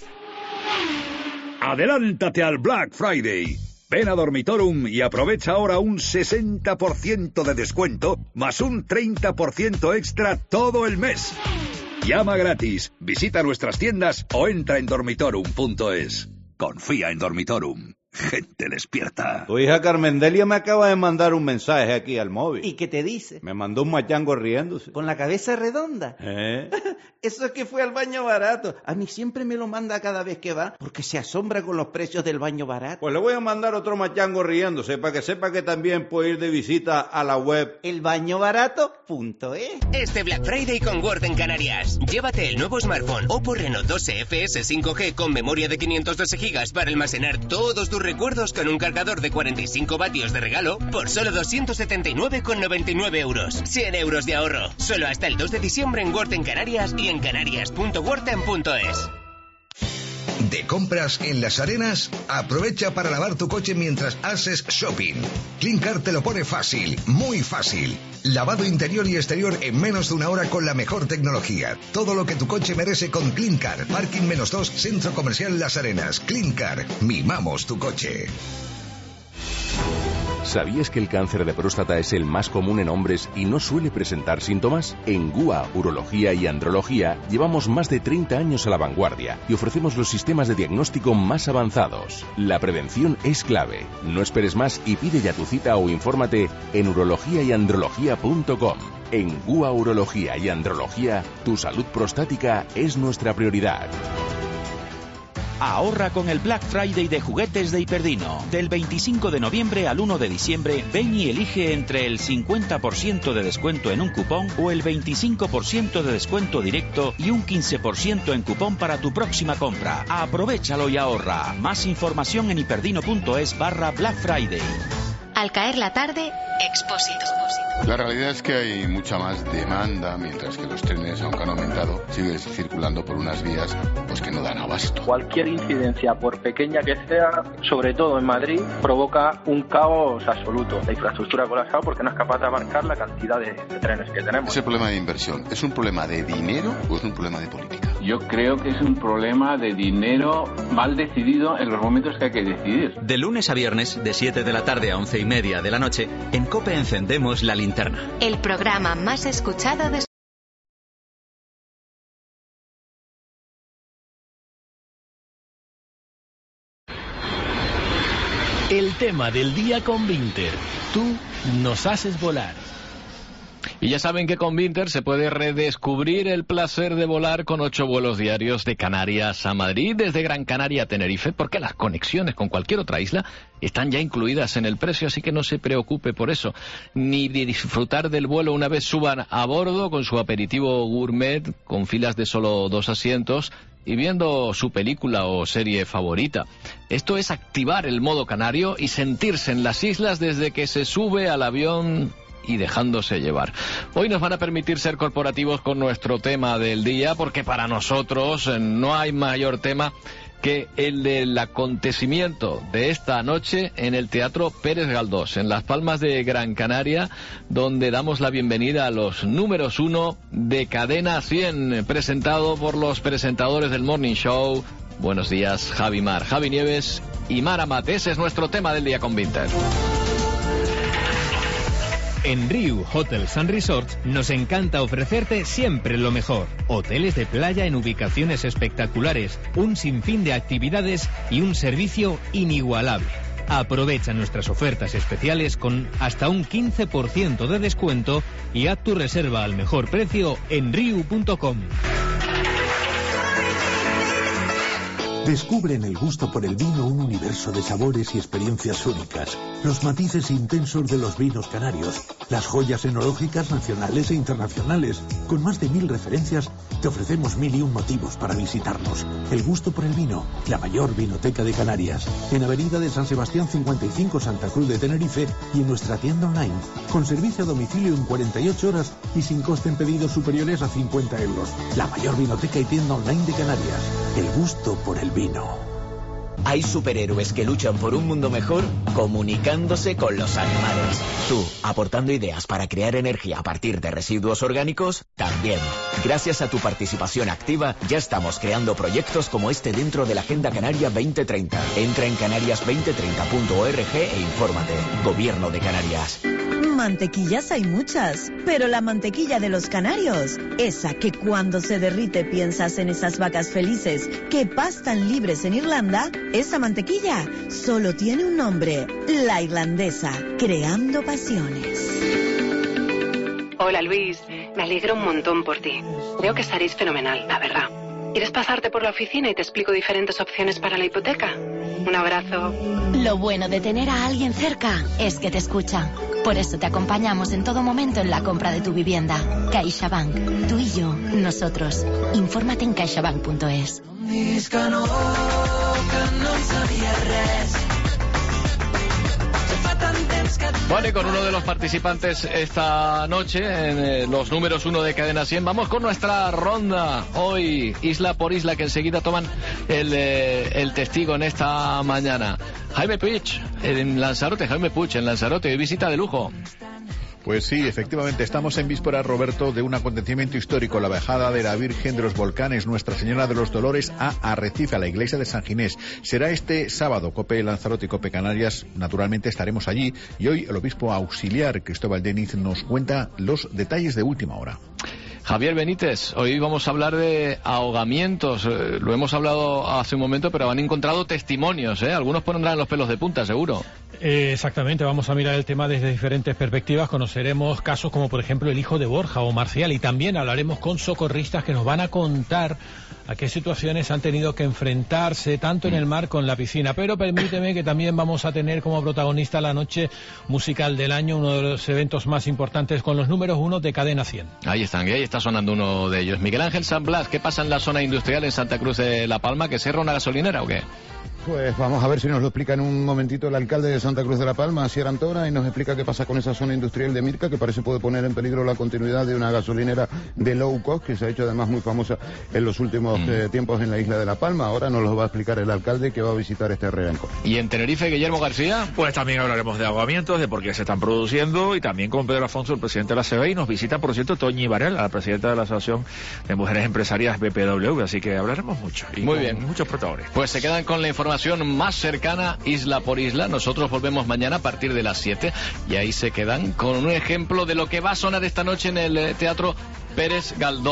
Adelántate al Black Friday. Ven a Dormitorum y aprovecha ahora un sesenta por ciento de descuento más un treinta por ciento extra todo el mes. Llama gratis, visita nuestras tiendas o entra en dormitorum punto es. Confía en Dormitorum. Gente despierta. Tu hija Carmendelia me acaba de mandar un mensaje aquí al móvil. ¿Y qué te dice? Me mandó un machango riéndose. ¿Con la cabeza redonda? ¿Eh? Eso es que fue al baño barato. A mí siempre me lo manda cada vez que va, porque se asombra con los precios del baño barato. Pues le voy a mandar otro machango riéndose, para que sepa que también puede ir de visita a la web el baño barato punto es. Este Black Friday con Word en Canarias. Llévate el nuevo smartphone Oppo Reno doce F S cinco G con memoria de quinientos doce gigas para almacenar todos tus recuerdos con un cargador de cuarenta y cinco vatios de regalo por solo doscientos setenta y nueve con noventa y nueve euros. cien euros de ahorro. Solo hasta el dos de diciembre en Word en Canarias y en canarias punto worten punto es. ¿De compras en Las Arenas? Aprovecha para lavar tu coche mientras haces shopping. Cleancar te lo pone fácil, muy fácil. Lavado interior y exterior en menos de una hora con la mejor tecnología. Todo lo que tu coche merece con Cleancar. Parking menos dos, Centro Comercial Las Arenas. Cleancar, mimamos tu coche. ¿Sabías que el cáncer de próstata es el más común en hombres y no suele presentar síntomas? En G U A, Urología y Andrología llevamos más de treinta años a la vanguardia y ofrecemos los sistemas de diagnóstico más avanzados. La prevención es clave. No esperes más y pide ya tu cita o infórmate en urología y andrología punto com. En G U A, Urología y Andrología, tu salud prostática es nuestra prioridad. Ahorra con el Black Friday de juguetes de Hiperdino. Del veinticinco de noviembre al uno de diciembre, ven y elige entre el cincuenta por ciento de descuento en un cupón o el veinticinco por ciento de descuento directo y un quince por ciento en cupón para tu próxima compra. Aprovechalo y ahorra. Más información en hiperdino.es barra Black Friday. Al caer la tarde, Expósito. La realidad es que hay mucha más demanda, mientras que los trenes, aunque han aumentado, siguen circulando por unas vías pues que no dan abasto. Cualquier incidencia, por pequeña que sea, sobre todo en Madrid, provoca un caos absoluto. La infraestructura colapsada porque no es capaz de abarcar la cantidad de, de trenes que tenemos. ¿Es el problema de inversión? ¿Es un problema de dinero o es un problema de política? Yo creo que es un problema de dinero mal decidido en los momentos que hay que decidir. De lunes a viernes, de siete de la tarde a once y media de la noche, en COPE encendemos la linterna. El programa más escuchado de... El tema del día con Vinter. Tú nos haces volar. Y ya saben que con Vinter se puede redescubrir el placer de volar con ocho vuelos diarios de Canarias a Madrid, desde Gran Canaria a Tenerife, porque las conexiones con cualquier otra isla están ya incluidas en el precio, así que no se preocupe por eso, ni de disfrutar del vuelo una vez suban a bordo con su aperitivo gourmet, con filas de solo dos asientos, y viendo su película o serie favorita. Esto es activar el modo canario y sentirse en las islas desde que se sube al avión y dejándose llevar. Hoy nos van a permitir ser corporativos con nuestro tema del día, porque para nosotros no hay mayor tema que el del acontecimiento de esta noche en el Teatro Pérez Galdós, en Las Palmas de Gran Canaria, donde damos la bienvenida a los números uno de Cadena cien, presentado por los presentadores del Morning Show. Buenos días, Javi Mar, Javi Nieves y Mara Mate. Ese es nuestro tema del día con Vinter. En Riu Hotels and Resorts nos encanta ofrecerte siempre lo mejor. Hoteles de playa en ubicaciones espectaculares, un sinfín de actividades y un servicio inigualable. Aprovecha nuestras ofertas especiales con hasta un quince por ciento de descuento y haz tu reserva al mejor precio en riu punto com. Descubre en el gusto por el vino un universo de sabores y experiencias únicas, los matices intensos de los vinos canarios, las joyas enológicas nacionales e internacionales. Con más de mil referencias, te ofrecemos mil y un motivos para visitarnos. El gusto por el vino, la mayor vinoteca de Canarias, en Avenida de San Sebastián cincuenta y cinco, Santa Cruz de Tenerife, y en nuestra tienda online, con servicio a domicilio en cuarenta y ocho horas y sin coste en pedidos superiores a cincuenta euros. La mayor vinoteca y tienda online de Canarias. El gusto por el vino. Hay superhéroes que luchan por un mundo mejor comunicándose con los animales. Tú, aportando ideas para crear energía a partir de residuos orgánicos, también. Gracias a tu participación activa, ya estamos creando proyectos como este dentro de la Agenda Canaria veinte treinta. Entra en canarias veinte treinta punto org e infórmate. Gobierno de Canarias. Mantequillas hay muchas, pero la mantequilla de los canarios, esa que cuando se derrite piensas en esas vacas felices que pastan libres en Irlanda, esa mantequilla solo tiene un nombre: la irlandesa, creando pasiones. Hola Luis, me alegro un montón por ti. Creo que estaréis fenomenal, la verdad. ¿Quieres pasarte por la oficina y te explico diferentes opciones para la hipoteca? Un abrazo. Lo bueno de tener a alguien cerca es que te escucha. Por eso te acompañamos en todo momento en la compra de tu vivienda. CaixaBank. Tú y yo, nosotros. Infórmate en caixabank punto es. Bueno, y con uno de los participantes esta noche en eh, los números uno de Cadena cien, vamos con nuestra ronda hoy, isla por isla, que enseguida toman el, eh, el testigo en esta mañana. Jaime Puig, en Lanzarote, Jaime Puig, en Lanzarote, hoy visita de lujo. Pues sí, efectivamente, estamos en víspera, Roberto, de un acontecimiento histórico, la bajada de la Virgen de los Volcanes, Nuestra Señora de los Dolores, a Arrecife, a la iglesia de San Ginés. Será este sábado. COPE Lanzarote y COPE Canarias, naturalmente, estaremos allí. Y hoy el obispo auxiliar, Cristóbal Deniz, nos cuenta los detalles de última hora. Javier Benítez, hoy vamos a hablar de ahogamientos. Lo hemos hablado hace un momento, pero han encontrado testimonios, ¿eh? Algunos pondrán los pelos de punta, seguro. Eh, exactamente, vamos a mirar el tema desde diferentes perspectivas. Conoceremos casos como por ejemplo el hijo de Borja o Marcial, y también hablaremos con socorristas que nos van a contar a qué situaciones han tenido que enfrentarse tanto en el mar como en la piscina. Pero permíteme que también vamos a tener como protagonista la noche musical del año, uno de los eventos más importantes con los números uno de Cadena cien. Ahí están, y ahí está sonando uno de ellos. Miguel Ángel San Blas, ¿qué pasa en la zona industrial en Santa Cruz de La Palma? ¿Que cierra una gasolinera o qué? Pues vamos a ver si nos lo explica en un momentito el alcalde de Santa Cruz de la Palma, Asier Antora, y nos explica qué pasa con esa zona industrial de Mirca, que parece puede poner en peligro la continuidad de una gasolinera de low cost, que se ha hecho además muy famosa en los últimos mm. eh, tiempos en la isla de La Palma. Ahora nos lo va a explicar el alcalde, que va a visitar este reanco. ¿Y en Tenerife, Guillermo García? Pues también hablaremos de ahogamientos, de por qué se están produciendo, y también con Pedro Afonso, el presidente de la C B, y nos visita, por cierto, Toñi Varela, la presidenta de la Asociación de Mujeres Empresarias B P W, así que hablaremos mucho. Y muy bien. Muchos protagonistas. Pues se quedan con la información más cercana cercana, isla por isla. Nosotros volvemos mañana a partir de las siete y ahí se quedan con un ejemplo de lo que va a sonar esta noche en el Teatro Pérez Galdós.